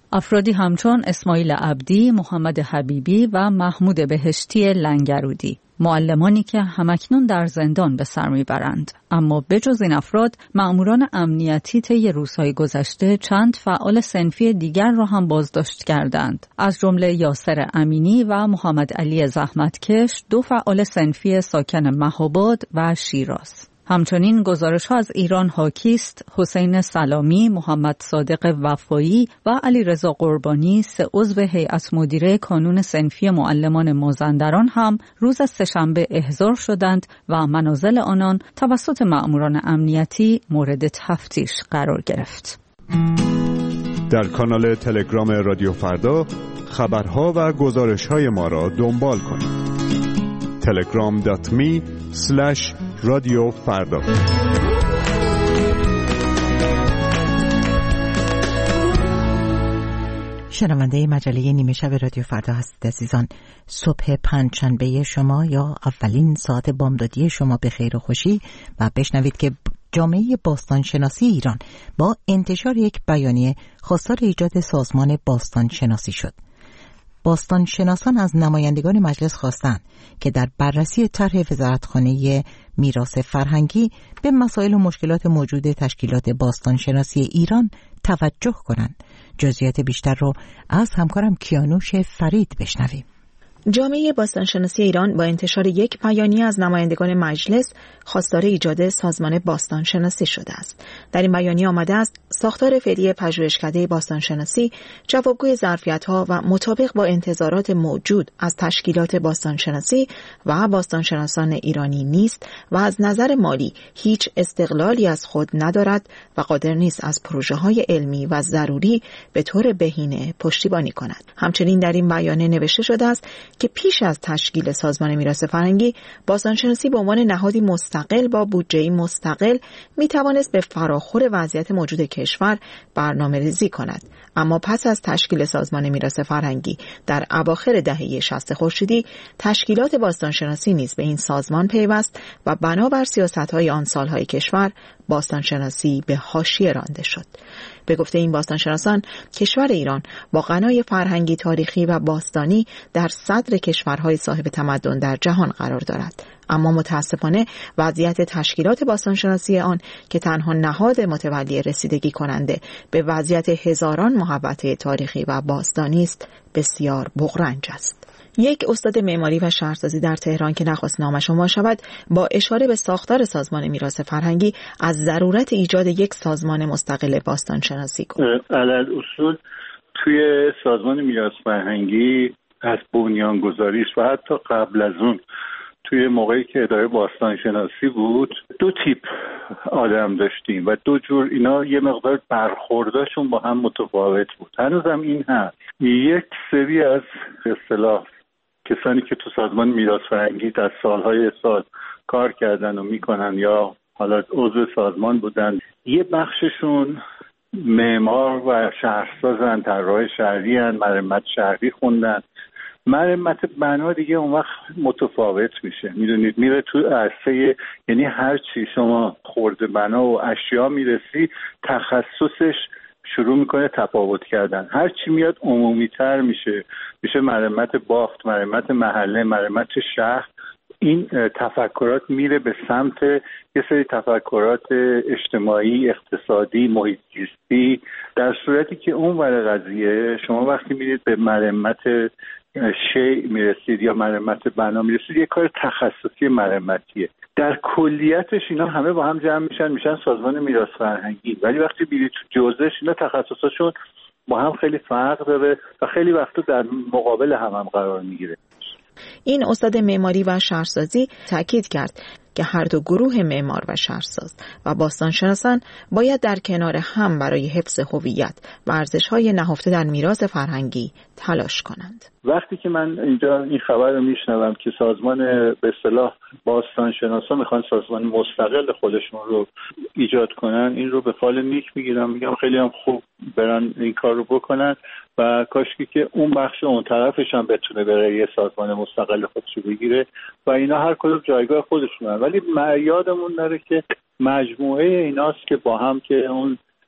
افرادی همچون اسماعیل عبدی، محمد حبیبی و محمود بهشتی لنگرودی، معلمانی که همکنون در زندان به سر میبرند. اما بجز این افراد، مأموران امنیتی طی روزهای گذشته چند فعال صنفی دیگر را هم بازداشت کردند، از جمله یاسر امینی و محمد علی زحمتکش، 2 فعال صنفی ساکن مهاباد و شیراز. همچنین گزارش‌ها از ایران حاکی است حسین سلامی، محمد صادق وفایی و علیرضا قربانی، 3 عضو هیئت مدیره کانون صنفی معلمان مازندران هم روز سه‌شنبه احضار شدند و منازل آنان توسط مأموران امنیتی مورد تفتیش قرار گرفت. در کانال تلگرام رادیو فردا خبرها و گزارش‌های ما را دنبال کنید. telegram.me/رادیو فردا. شنونده مجله نیمه شب رادیو فردا هستید عزیزان. صبح پنجشنبه شما یا اولین ساعت بامدادی شما به خیر و خوشی و بشنوید که جامعه باستانشناسی ایران با انتشار یک بیانیه خواستار ایجاد سازمان باستانشناسی شد. باستانشناسان از نمایندگان مجلس خواستند که در بررسی طرح وزارتخانه میراث فرهنگی به مسائل و مشکلات موجود تشکیلات باستانشناسی ایران توجه کنند. جزئیات بیشتر رو از همکارم کیانوش فرید بشنویم. جامعه باستانشناسی ایران با انتشار یک بیانیه از نمایندگان مجلس خواستار ایجاد سازمان باستانشناسی شده است. در این بیانیه آمده است ساختار فعلی پژوهشکده باستانشناسی جوابگوی ظرفیت‌ها و مطابق با انتظارات موجود از تشکیلات باستانشناسی و باستانشناسان ایرانی نیست و از نظر مالی هیچ استقلالی از خود ندارد و قادر نیست از پروژه‌های علمی و ضروری به طور بهینه پشتیبانی کند. همچنین در این بیانیه نوشته شده است که پیش از تشکیل سازمان میراث فرهنگی، باستانشناسی به عنوان نهادی مستقل با بودجه‌ای مستقل میتوانست به فراخور وضعیت موجود کشور برنامه‌ریزی کند. اما پس از تشکیل سازمان میراث فرهنگی در اواخر دهه 60 خورشیدی، تشکیلات باستانشناسی نیز به این سازمان پیوست و بنابر سیاست‌های آن سال‌های کشور، باستانشناسی به حاشیه رانده شد. به گفته این باستانشناسان، کشور ایران با غنای فرهنگی، تاریخی و باستانی در صدر کشورهای صاحب تمدن در جهان قرار دارد. اما متاسفانه وضعیت تشکیلات باستانشناسی آن که تنها نهاد متولی رسیدگی کننده به وضعیت هزاران محوطه تاریخی و باستانی است، بسیار بغرنج است. یک استاد معماری و شهرسازی در تهران که نخواست نامش عنوان شود، با اشاره به ساختار سازمان میراث فرهنگی از ضرورت ایجاد یک سازمان مستقل باستانشناسی گفت. علال‌اصول توی سازمان میراث فرهنگی از بنیانگذاریش و حتی قبل از اون توی موقعی که اداره باستانشناسی بود 2 تیپ آدم داشتیم و 2 جور اینا یه مقدار برخورداشون با هم متفاوت بود. هنوزم این هست. یک سری از اصطلاح کسانی که تو سازمان میراث فرهنگی در سالهای سال کار کردن و میکنن یا حالا عضو سازمان بودن، یه بخششون معمار و شهرسازن، طراح شهری ان، مرمت شهری خوندن. مرمت بنا دیگه اون وقت متفاوت میشه، میدونید میره تو عرصه، یعنی هر چی شما خرده بنا و اشیا میرسی تخصصش شروع میکنه تفاوت کردن. هر چی میاد عمومی‌تر میشه مرمت بافت، مرمت محله، مرمت شهر. این تفکرات میره به سمت یه سری تفکرات اجتماعی، اقتصادی، محیط زیستی، در صورتی که اون ور قضیه شما وقتی میرید به مرمت شیء میرسید یا مرمت بنا میرسید، یه کار تخصصی مرمتیه. در کلیتش اینا همه با هم جمع میشن سازمان میراث فرهنگی، ولی وقتی میرید تو جزئش اینا تخصصاشون با هم خیلی فرق داره و خیلی وقتا در مقابل هم قرار میگیره. این استاد معماری و شهرسازی تاکید کرد که هر دو گروه معمار و شهرساز و باستانشناسان باید در کنار هم برای حفظ هویت و ارزش‌های نهفته در میراث فرهنگی تلاش کنند. وقتی که من اینجا این خبر رو میشنوم که سازمان به اصطلاح باستانشناسان میخوان سازمان مستقل خودشون رو ایجاد کنن، این رو به فال نیک میگیرم، میگم خیلی هم خوب برن این کار رو بکنن و کاشکی که اون بخش اون طرفش هم بتونه بره یه سازمان مستقل خودش رو بگیره و اینا هر کدوم جایگاه خودشون. ولی یادمون نره که مجموعه ایناست که با هم که اون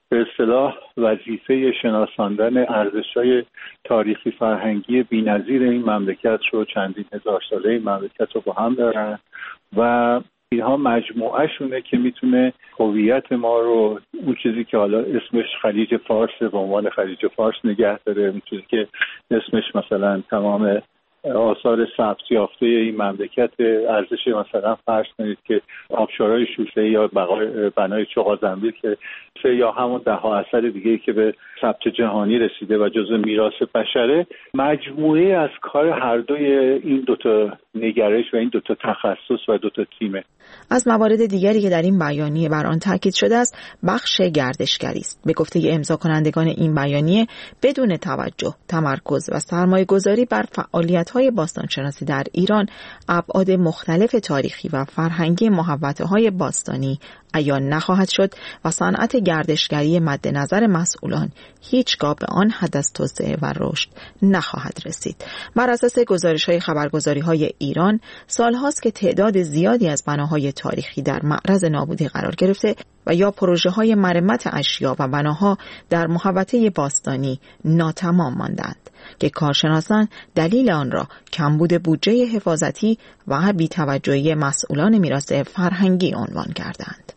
به اصطلاح وظیفه شناساندن ارزش‌های تاریخی فرهنگی بی‌نظیر این مملکت رو، چندین هزار ساله این مملکت رو با هم دارن و اینها مجموعه شونه که میتونه هویت ما رو، اون چیزی که حالا اسمش خلیج فارس به عنوان خلیج فارس نگه داره، اون چیزی که اسمش مثلا تمام آثار ثبت یافته این مملکت، ارزش مثلا فرض کنید که آبشارهای شوشه‌ای یا بنای چغازنبیل که یا همون ده‌ها اثر دیگه‌ای که به ثبت جهانی رسیده و جزو میراث بشره، مجموعه از کار هر دوی این دوتا نگرش و این دوتا تخصص و دوتا تیمه. از موارد دیگری که در این بیانیه بر آن تاکید شده است بخش گردشگری است. به گفته امضا کنندگان این بیانیه، بدون توجه، تمرکز و سرمایه‌گذاری بر فعالیت‌های باستانشناسی در ایران، ابعاد مختلف تاریخی و فرهنگی محوطه‌های باستانی عیان نخواهد شد و صنعت گردشگری مد نظر مسئولان هیچگاه به آن حد از توسعه و رشد نخواهد رسید. بر اساس گزارش‌های خبرگزاری‌های ایران، سال‌هاست که تعداد زیادی از بناهای تاریخی در معرض نابودی قرار گرفته و یا پروژه‌های مرمت اشیا و بناها در محوطه باستانی ناتمام ماندند که کارشناسان دلیل آن را کمبود بودجه حفاظتی و بی‌توجهی مسئولان میراث فرهنگی عنوان کردند.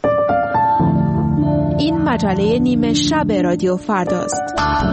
این مجله نیمه شب رادیو فرداست.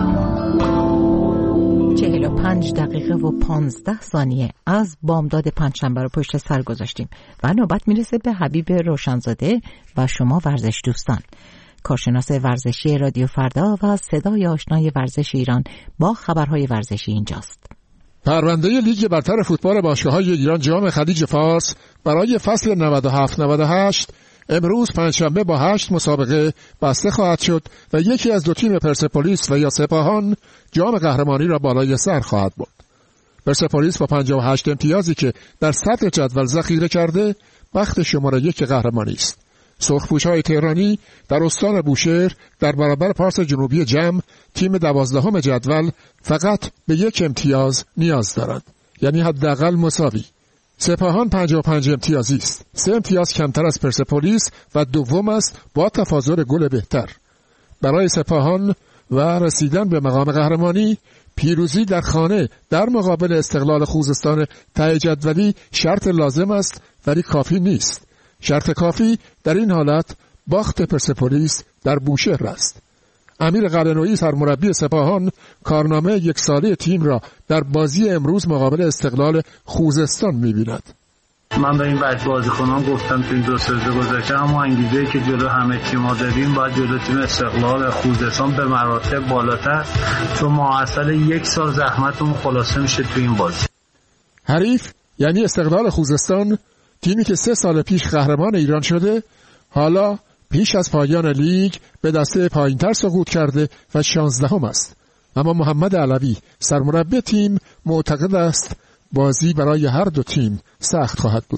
45 دقیقه و 15 ثانیه از بامداد پنجشنبه رو پشت سر گذاشتیم و نوبت میرسه به حبیب روشنزاده و شما ورزش دوستان. کارشناس ورزشی رادیو فردا و صدای آشنای ورزش ایران با خبرهای ورزشی اینجاست. پرونده لیگ برتر فوتبال باشگاه‌های ایران جام خلیج فارس برای فصل 97-98 امروز پنجشنبه با 8 مسابقه بسته خواهد شد و یکی از دو تیم پرسپولیس و یا سپاهان جام قهرمانی را بالای سر خواهد برد. پرسپولیس با 58 امتیازی که در صدر جدول ذخیره کرده بخت شماره 1 قهرمانی است. سرخپوش‌های تهرانی در استان بوشهر در برابر پارس جنوبی جم تیم 12 جدول فقط به 1 امتیاز نیاز دارند، یعنی حداقل مساوی. سپاهان 55 امتیازی است، 3 امتیاز کمتر از پرسپولیس و دوم است با تفاضل گل بهتر. برای سپاهان و رسیدن به مقام قهرمانی، پیروزی در خانه در مقابل استقلال خوزستان ته جدولی شرط لازم است ولی کافی نیست. شرط کافی در این حالت باخت پرسپولیس در بوشهر است. امیر قلعه‌نویی سرمربی سپاهان کارنامه 1 ساله تیم را در بازی امروز مقابل استقلال خوزستان می‌بیند. من به این بازیکنان گفتم تو این 2 سال گذشته، اما انگیزه‌ای که جلو همه تیم‌ها داریم باید جلو تیم استقلال خوزستان به مراتب بالاتر، چون ما اصلا 1 سال زحمتمون خلاصه میشه تو این بازی. حریف یعنی استقلال خوزستان، تیمی که 3 سال پیش قهرمان ایران شده، حالا پیش از پایان لیگ به دسته پایین‌تر سقوط کرده و 16ام است. اما محمد علوی سرمربی تیم معتقد است بازی برای هر دو تیم سخت خواهد بود.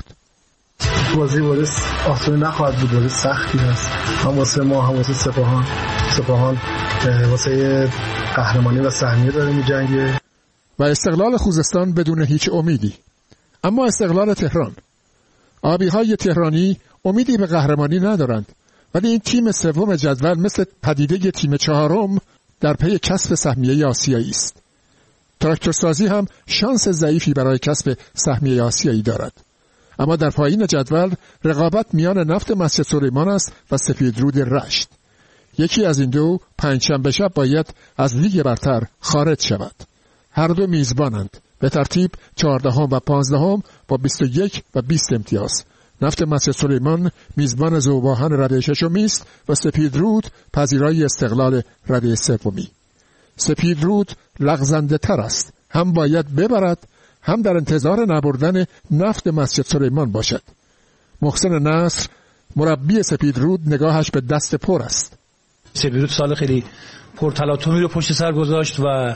بازی آسان نخواهد بود، بازی سختی است، هم واسه ما هم واسه سپاهان واسه قهرمانی و سهمیه داره می‌جنگه و استقلال خوزستان بدون هیچ امیدی. اما استقلال تهران، آبی‌های تهرانی امیدی به قهرمانی ندارند، ولی این تیم سوم جدول مثل پدیده تیم 4م در پی کسب سهمیه آسیایی است. تراکتورسازی هم شانس ضعیفی برای کسب سهمیه آسیایی دارد. اما در پایین جدول رقابت میان نفت مسجد سلیمان است و سپیدرود رشت. یکی از این دو پنجشنبه شب باید از لیگ برتر خارج شود. هر دو میزبانند به ترتیب 14 و 15 با 21 و 20 امتیاز. نفت مسجد سلیمان میزبان ذوباهن رده 6 است و سپیدرود پذیرای استقلال رده 3. سپیدرود لغزنده تر است، هم باید ببرد هم در انتظار نبردن نفت مسجد سلیمان باشد. محسن نصر مربی سپیدرود نگاهش به دست پر است. سپیدرود سال خیلی پرتلاطمی رو پشت سر گذاشت و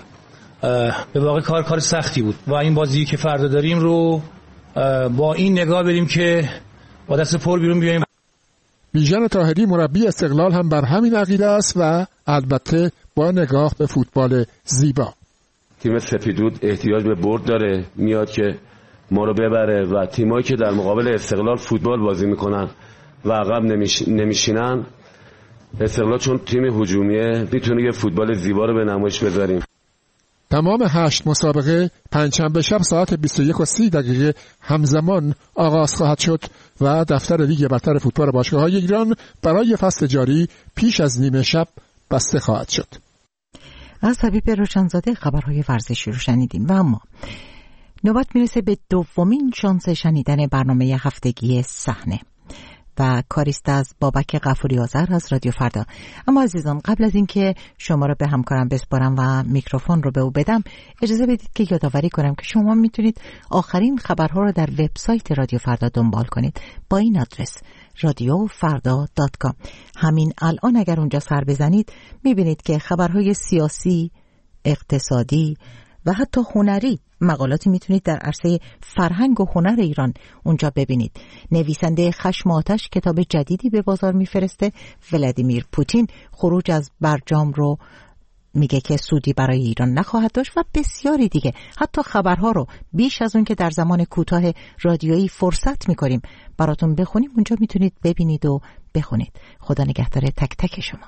به واقع کار سختی بود و این بازی که فردا داریم رو با این نگاه بریم که با دست پر بیرون بیاییم. بیژن طاهری مربی استقلال هم بر همین عقیده است و البته با نگاه به فوتبال زیبا. تیم سپیدرود احتیاج به برد داره، میاد که ما رو ببره و تیمایی که در مقابل استقلال فوتبال بازی میکنن و عقب نمیشینن استقلال چون تیم هجومیه میتونه یه فوتبال زیبا رو به نمایش بذاریم. تمام 8 مسابقه پنجشنبه شب ساعت 21:30 همزمان آغاز خواهد شد و دفتر لیگ برتر فوتبال باشگاه‌های ایران برای فصل جاری پیش از نیمه شب بسته خواهد شد. از حبیب روشنزاده خبرهای ورزشی رو شنیدیم و اما نوبت میرسه به دومین شانس شنیدن برنامه هفتگی صحنه و کاریست از بابک غفوری آذر از رادیو فردا. اما عزیزان قبل از اینکه شما رو به همکارم بسپارم و میکروفون رو به او بدم، اجازه بدید که یادآوری کنم که شما میتونید آخرین خبرها رو در وبسایت رادیو فردا دنبال کنید با این آدرس radiofarda.com. همین الان اگر اونجا سر بزنید میبینید که خبرهای سیاسی، اقتصادی و حتی هنری، مقالاتی میتونید در عرصه فرهنگ و هنر ایران اونجا ببینید. نویسنده خشم آتش کتاب جدیدی به بازار میفرسته. ولادیمیر پوتین خروج از برجام رو میگه که سودی برای ایران نخواهد داشت و بسیاری دیگه. حتی خبرها رو بیش از اون که در زمان کوتاه رادیویی فرصت میکنیم براتون بخونیم اونجا میتونید ببینید و بخونید. خدا نگهدار تک تک شما.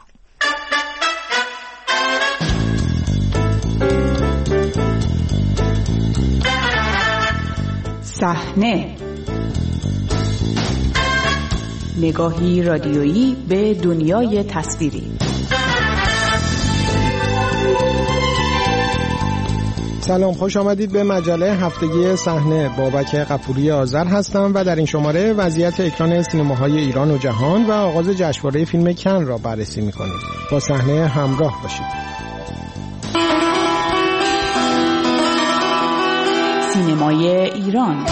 صحنه، نگاهی رادیویی به دنیای تصویری. سلام، خوش آمدید به مجله هفتگی صحنه. بابک غفوری آذر هستم و در این شماره وضعیت اکران سینماهای ایران و جهان و آغاز جشنواره فیلم کن را بررسی می‌کنیم. با صحنه همراه باشید. سینمای ایران.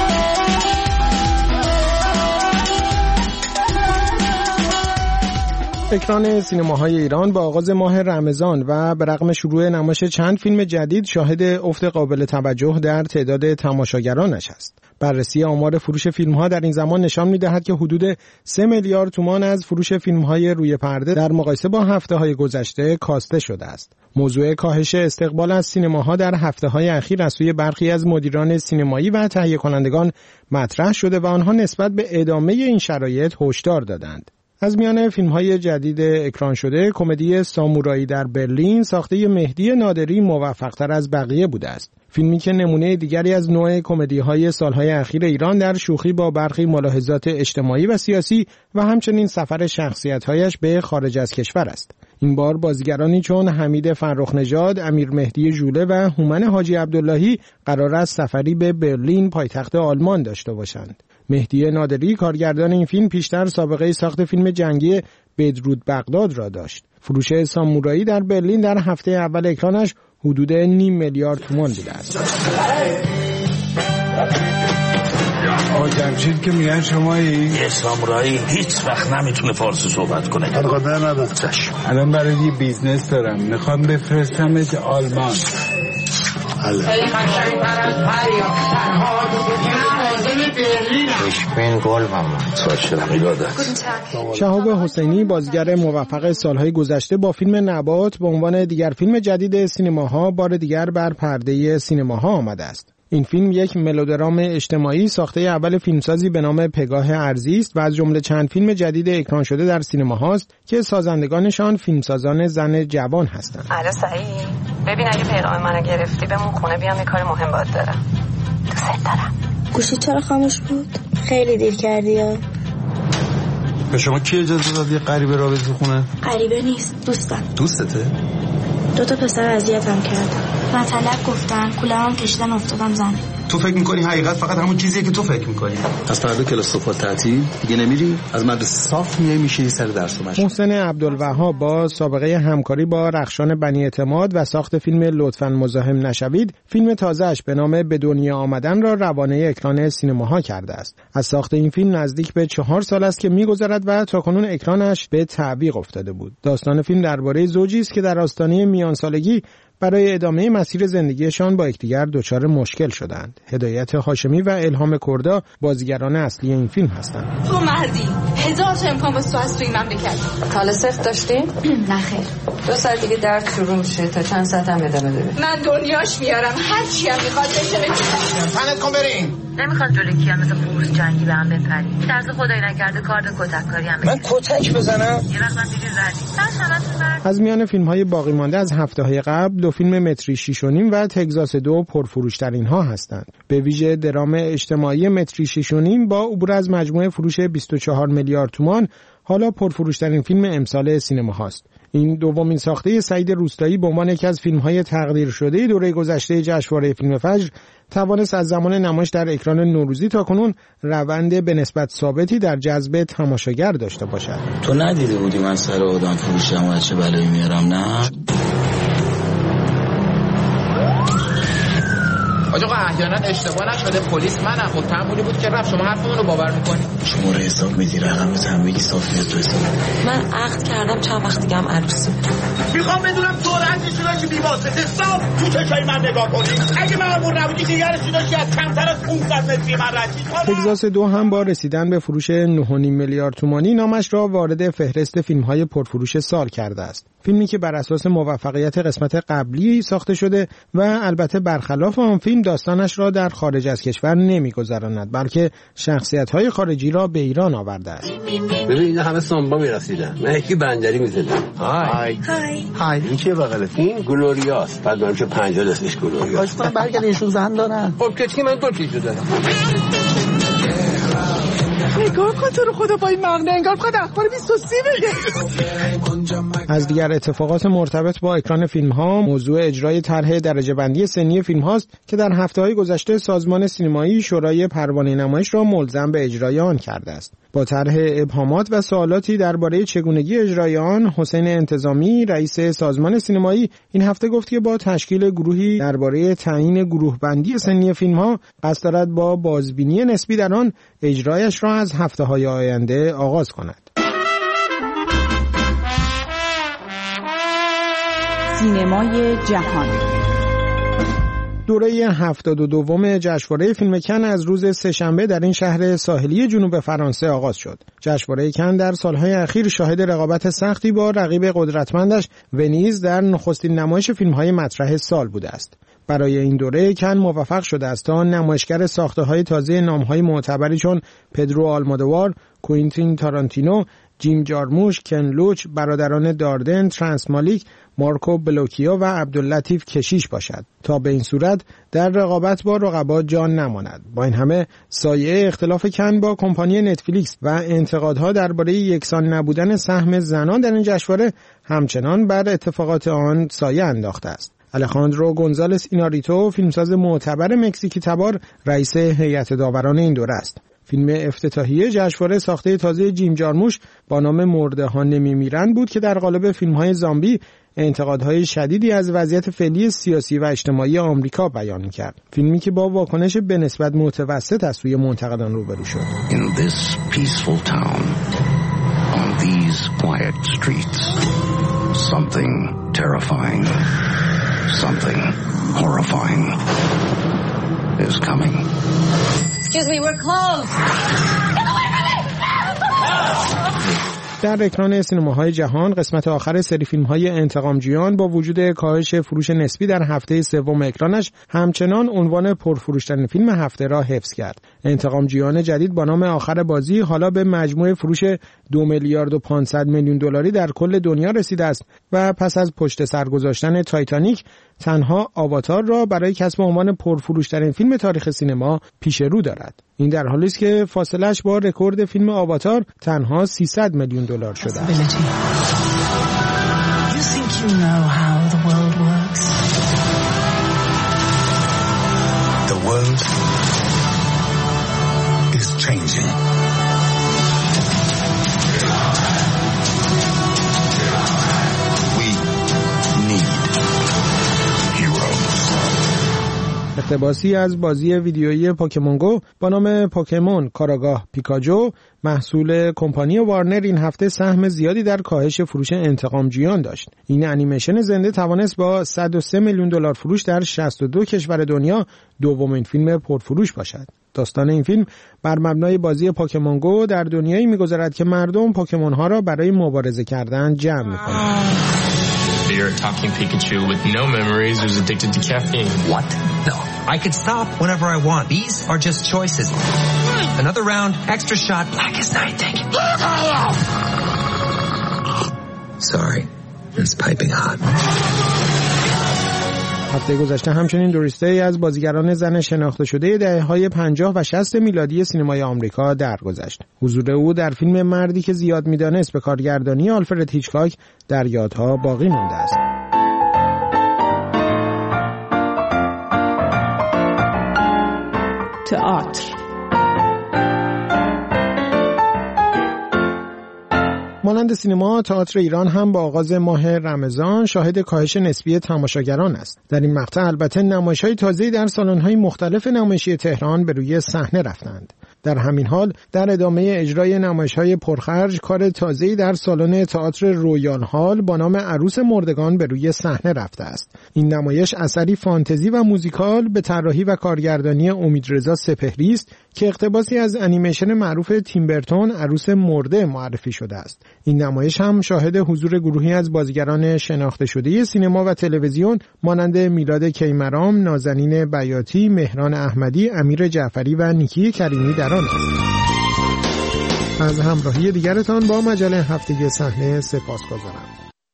اکران سینماهای ایران با آغاز ماه رمضان و به رغم شروع نمایش چند فیلم جدید شاهد افت قابل توجه در تعداد تماشاگرانش است. بررسی آمار فروش فیلم‌ها در این زمان نشان می‌دهد که حدود 3 میلیارد تومان از فروش فیلم‌های روی پرده در مقایسه با هفته‌های گذشته کاسته شده است. موضوع کاهش استقبال از سینماها در هفته‌های اخیر از سوی برخی از مدیران سینمایی و تهیه کنندگان مطرح شده و آنها نسبت به ادامه این شرایط هشدار دادند. از میان فیلم‌های جدید اکران شده، کمدی سامورایی در برلین ساخته مهدی نادری موفق‌تر از بقیه بوده است. فیلمی که نمونه دیگری از نوع کمدی‌های سالهای اخیر ایران در شوخی با برخی ملاحظات اجتماعی و سیاسی و همچنین سفر شخصیت‌هایش به خارج از کشور است. این بار بازیگرانی چون حمید فرخ‌نژاد، امیر مهدی ژوله و هومن حاجی عبداللهی قرار است سفری به برلین پایتخت آلمان داشته باشند. مهدی نادری کارگردان این فیلم پیشتر سابقه ساخت فیلم جنگی بدرود بغداد را داشت. فروش سامورایی در برلین در هفته اول اکرانش حدود 0.5 میلیارد تومان بوده است. آقا جمشید که میگن شمایی؟ یه سامورایی هیچ وقت نمیتونه فارسی صحبت کنه. خدا ندارم. الان برای یه بیزنس دارم، میخوام بفرستمش آلمان. شهاب حسینی بازیگر موفق سالهای گذشته با فیلم نبات به عنوان دیگر فیلم جدید سینماها بار دیگر بر پرده سینماها آمده است. این فیلم یک ملودرام اجتماعی ساخته اول فیلمسازی به نام پگاه ارزی است و از جمله چند فیلم جدید اکران شده در سینماهاست که سازندگانشان فیلمسازان زن جوان هستند. الو سعید، ببین اگه پیغام منو گرفتی بمون خونه، بیام یه کار مهم باهات دارم. دوست دارم. گوشی چرا خاموش بود؟ خیلی دیر کردی یا؟ به شما کی اجازه داد یه غریبه را بذاری خونه؟ غریبه نیست، دوستم. دوستته؟ 2 اصلا اذیتم کرد. مطلب گفتن، کوله‌ام کشیدن افتادم زمین. تو فکر می‌کنی حقیقت فقط همون چیزیه که تو فکر می‌کنی؟ از فردا کلاس صبح تعطیل دیگه نمیری؟ از مدرسه صاف میای میشینی سر درس و مشق. محسن عبدالوهاب با سابقه همکاری با رخشان بنی اعتماد و ساخت فیلم لطفاً مزاحم نشوید، فیلم تازه‌اش به نام به دنیا آمدن را روانه اکران سینماها کرده است. از ساخت این فیلم نزدیک به 4 سال است که می‌گذرد و تاکنون اکرانش به تعویق افتاده بود. داستان فیلم درباره زوجی است که در آستانه میانسالگی برای ادامه مسیر زندگیشان با یکدیگر دچار مشکل شدند. هدایت هاشمی و الهام کردا بازیگران اصلی این فیلم هستند. تو مردی 1000 تا امکان واسه تو از توی مملکت. حالا سفت داشتیم؟ نه خیر. 2 ساعت دیگه درد شروع میشه تا چند ساعت هم ادامه داره. من دنیاش میارم، هر چی هم میخواد بشه بگید. تنت کن بریم. نمیخواد جلوی کیان مثل قورس جنگی به هم بپری. طرز خدای نکرده کارد کتککاری هم من کتک بزنم؟ یه وقت من دیدی زدی. از میان فیلم‌های باقی مانده از هفته‌های قبل 2 فیلم متری 6.5 و تگزاس 2 پرفروش‌ترین ها هستند. به ویژه درام اجتماعی متری 6.5 با عبور از مجموع فروش 24 میلیارد تومان حالا پرفروش‌ترین فیلم امسال سینما هاست. این دومین ساخته سعید روستایی به عنوان یکی از فیلم‌های تقدیر شده دوره گذشته جشنواره فیلم فجر توانست از زمان نمایش در اکران نوروزی تا کنون روند به نسبت ثابتی در جذب تماشاگر داشته باشد. تو ندیده بودی من سر آدم فروشم و چه بلایی میارم؟ نه آقا احیانا اشتباه نشده، پلیس منم، خب تمولی بود که رفت. شما حرفمون رو باور میکنی؟ شما رو حساب میدی، رقم تنبیهی صافی تو حساب. من عقد کردم چند وقت دیگه هم عروسی. میخوام بدونم سرعتشون رو که بی‌واسطه صاف تو چشای من نگاه کنی. اگه مأمور نبودی دیگرشون داشتی از کمتر از 500 متری من رد می‌کنم. تگزاس 2 هم با رسیدن به فروش 9.5 میلیارد تومانی نامش را وارد فهرست فیلم‌های پرفروش سال کرده است. فیلمی که بر اساس موفقیت قسمت قبلی ساخته شده و البته برخلاف آن فیلم داستانش را در خارج از کشور نمی‌گذراند، بلکه شخصیت‌های خارجی را به ایران آورده است. ببین اینا همه سامبا می‌رسیدن. من یکی بندری می‌زدم. های این چیه بغلت؟ این گلوریاست. بعد من چه 50 دستش گلوریاست. واسه برگردن ایشون زن دارن. خب که من 2 چیزو دارم. نگاه کن تو رو خدا با این مغنه انگار بخواد اخبار 23 بگه. از دیگر اتفاقات مرتبط با اکران فیلم‌ها موضوع اجرای طرح درجه بندی سنی فیلم هاست که در هفته‌های گذشته سازمان سینمایی شورای پروانه نمایش را ملزم به اجرای آن کرده است. با طرح ابهامات و سوالاتی درباره چگونگی اجرای آن، حسین انتظامی رئیس سازمان سینمایی این هفته گفت که با تشکیل گروهی درباره تعیین گروه بندی سنی فیلم‌ها قصد دارد با بازبینی نسبی در آن اجرایش را از هفته‌های آینده آغاز کند. سینمای جهان دوره 72 جشنواره فیلم کن از روز سه‌شنبه در این شهر ساحلی جنوب فرانسه آغاز شد. جشنواره کن در سالهای اخیر شاهد رقابت سختی با رقیب قدرتمندش ونیز در نخستین نمایش فیلم‌های مطرح سال بوده است. برای این دوره کن موفق شده است تا نمایشگر ساخته‌های تازه نام‌های معتبری چون پدرو آلمودوار، کوئنتین تارانتینو، جیم جارموش، کن لوچ، برادران داردن، ترانس مالیک، مارکو بلوکیا و عبداللطیف کشیش باشد تا به این صورت در رقابت با رقبا جان نماند. با این همه سایه اختلاف کن با کمپانی نتفلیکس و انتقادها درباره یکسان نبودن سهم زنان در این جشنواره همچنان بر اتفاقات آن سایه انداخته است. الخاندرو گونزالس ایناریتو فیلمساز معتبر مکزیکی تبار رئیس هیئت داوران این دوره است. فیلم افتتاحیه جشنواره ساخته تازه جیم جارموش با نام مرده ها نمیمیرند بود که در قالب فیلم‌های زامبی انتقادهای شدیدی از وضعیت فعلی سیاسی و اجتماعی آمریکا بیان می‌کرد. فیلمی که با واکنش به نسبت متوسط از سوی منتقدان روبرو شد. In this peaceful town, on these quiet streets, something terrifying, something horrifying is coming. Excuse me, we're closed. Get away from me! در اکران سینماهای جهان قسمت آخر سری فیلم‌های انتقامجویان با وجود کاهش فروش نسبی در هفته سوم اکرانش همچنان عنوان پرفروشترین فیلم هفته را حفظ کرد. انتقامجویان جدید با نام آخر بازی حالا به مجموع فروش 2 میلیارد و 500 میلیون دلاری در کل دنیا رسیده است و پس از پشت سر گذاشتن تایتانیک تنها آواتار را برای کسب عنوان پرفروشترین فیلم تاریخ سینما پیش رو دارد. این در حالی است که فاصله‌اش با رکورد فیلم آواتار تنها 300 میلیون دلار شده است. اقتباسی از بازی ویدیویی پوکمون گو با نام پوکمون کاراگاه پیکاجو محصول کمپانی وارنر این هفته سهم زیادی در کاهش فروش انتقامجویان داشت. این انیمیشن زنده توانست با 103 میلیون دلار فروش در 62 کشور دنیا دومین فیلم پرفروش باشد. داستان این فیلم بر مبنای بازی پوکمون گو در دنیایی می‌گذرد که مردم پوکمون ها را برای مبارزه کردن جمع می‌کنند. You're a talking Pikachu with no memories who's addicted to caffeine. What? No, I could stop whenever I want. These are just choices. Another round, extra shot, black as night, take it. Sorry, it's piping hot. هفته گذشته همچنین دوریسته‌ای از بازیگران زن شناخته شده دهه‌های 50 و 60 میلادی سینمای آمریکا درگذشت. حضور او در فیلم مردی که زیاد می‌دانست به کارگردانی آلفرد هیچکاک در یادها باقی مانده است. تئاتر. مانند سینما، تئاتر ایران هم با آغاز ماه رمضان شاهد کاهش نسبی تماشاگران است. در این مقطع البته نمایش‌های تازه‌ای در سالن‌های مختلف نمایشی تهران به روی صحنه رفتند. در همین حال در ادامه اجرای نمایش‌های پرخرج، کار تازه‌ای در سالن تئاتر رویال هال با نام عروس مردگان به روی صحنه رفته است. این نمایش اثری فانتزی و موزیکال به طراحی و کارگردانی امیدرضا سپهری است که اقتباسی از انیمیشن معروف تیم برتون عروس مرده معرفی شده است. این نمایش هم شاهد حضور گروهی از بازیگران شناخته شده سینما و تلویزیون مانند میلاد کیمرام، نازنین بیاتی، مهران احمدی، امیر جعفری و نیکی کریمی در آن است. از همراهی دیگرتان با مجله هفتگی صحنه سپاسگزارم.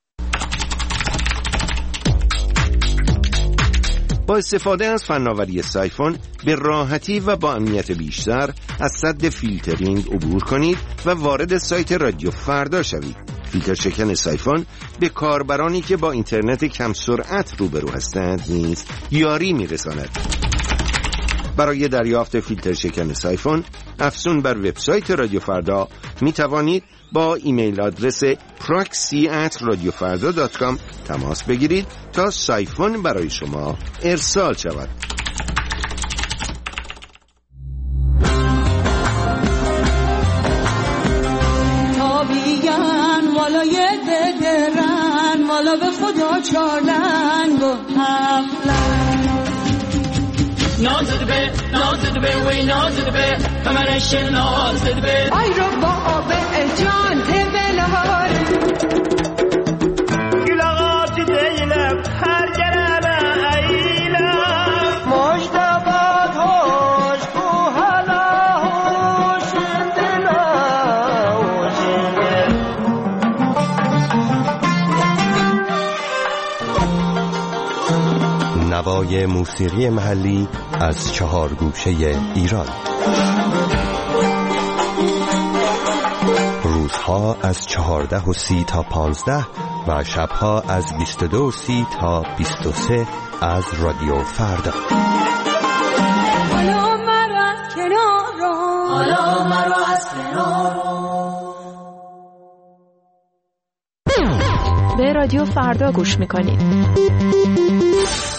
با استفاده از فناوری سایفون به راحتی و با امنیت بیشتر از سد فیلترینگ عبور کنید و وارد سایت رادیو فردا شوید. فیلتر شکن سایفون به کاربرانی که با اینترنت کم سرعت روبرو هستند نیز یاری می‌رساند. برای دریافت فیلتر شکن سایفون افزون بر وبسایت رادیو فردا می توانید با ایمیل آدرس proxy@radiofarda.com تماس بگیرید تا سایفون برای شما ارسال شود. تابیگن والای دگرن والا به خدا چارلنگ و هفلنگ نازده به وی نازده به کمرش نازده به آی رو با آب جان تبلهار گلاغات دیلم هر گرم ایلم مجدبات هوش کو حالا هوش دلا هوش نوای موسیقی محلی از 4 گوشه ایران. روزها از 14:30 تا 15 و شبها از 22:30 تا 23 از رادیو فردا. حالا مرا از کنار به رادیو فردا گوش میکنید.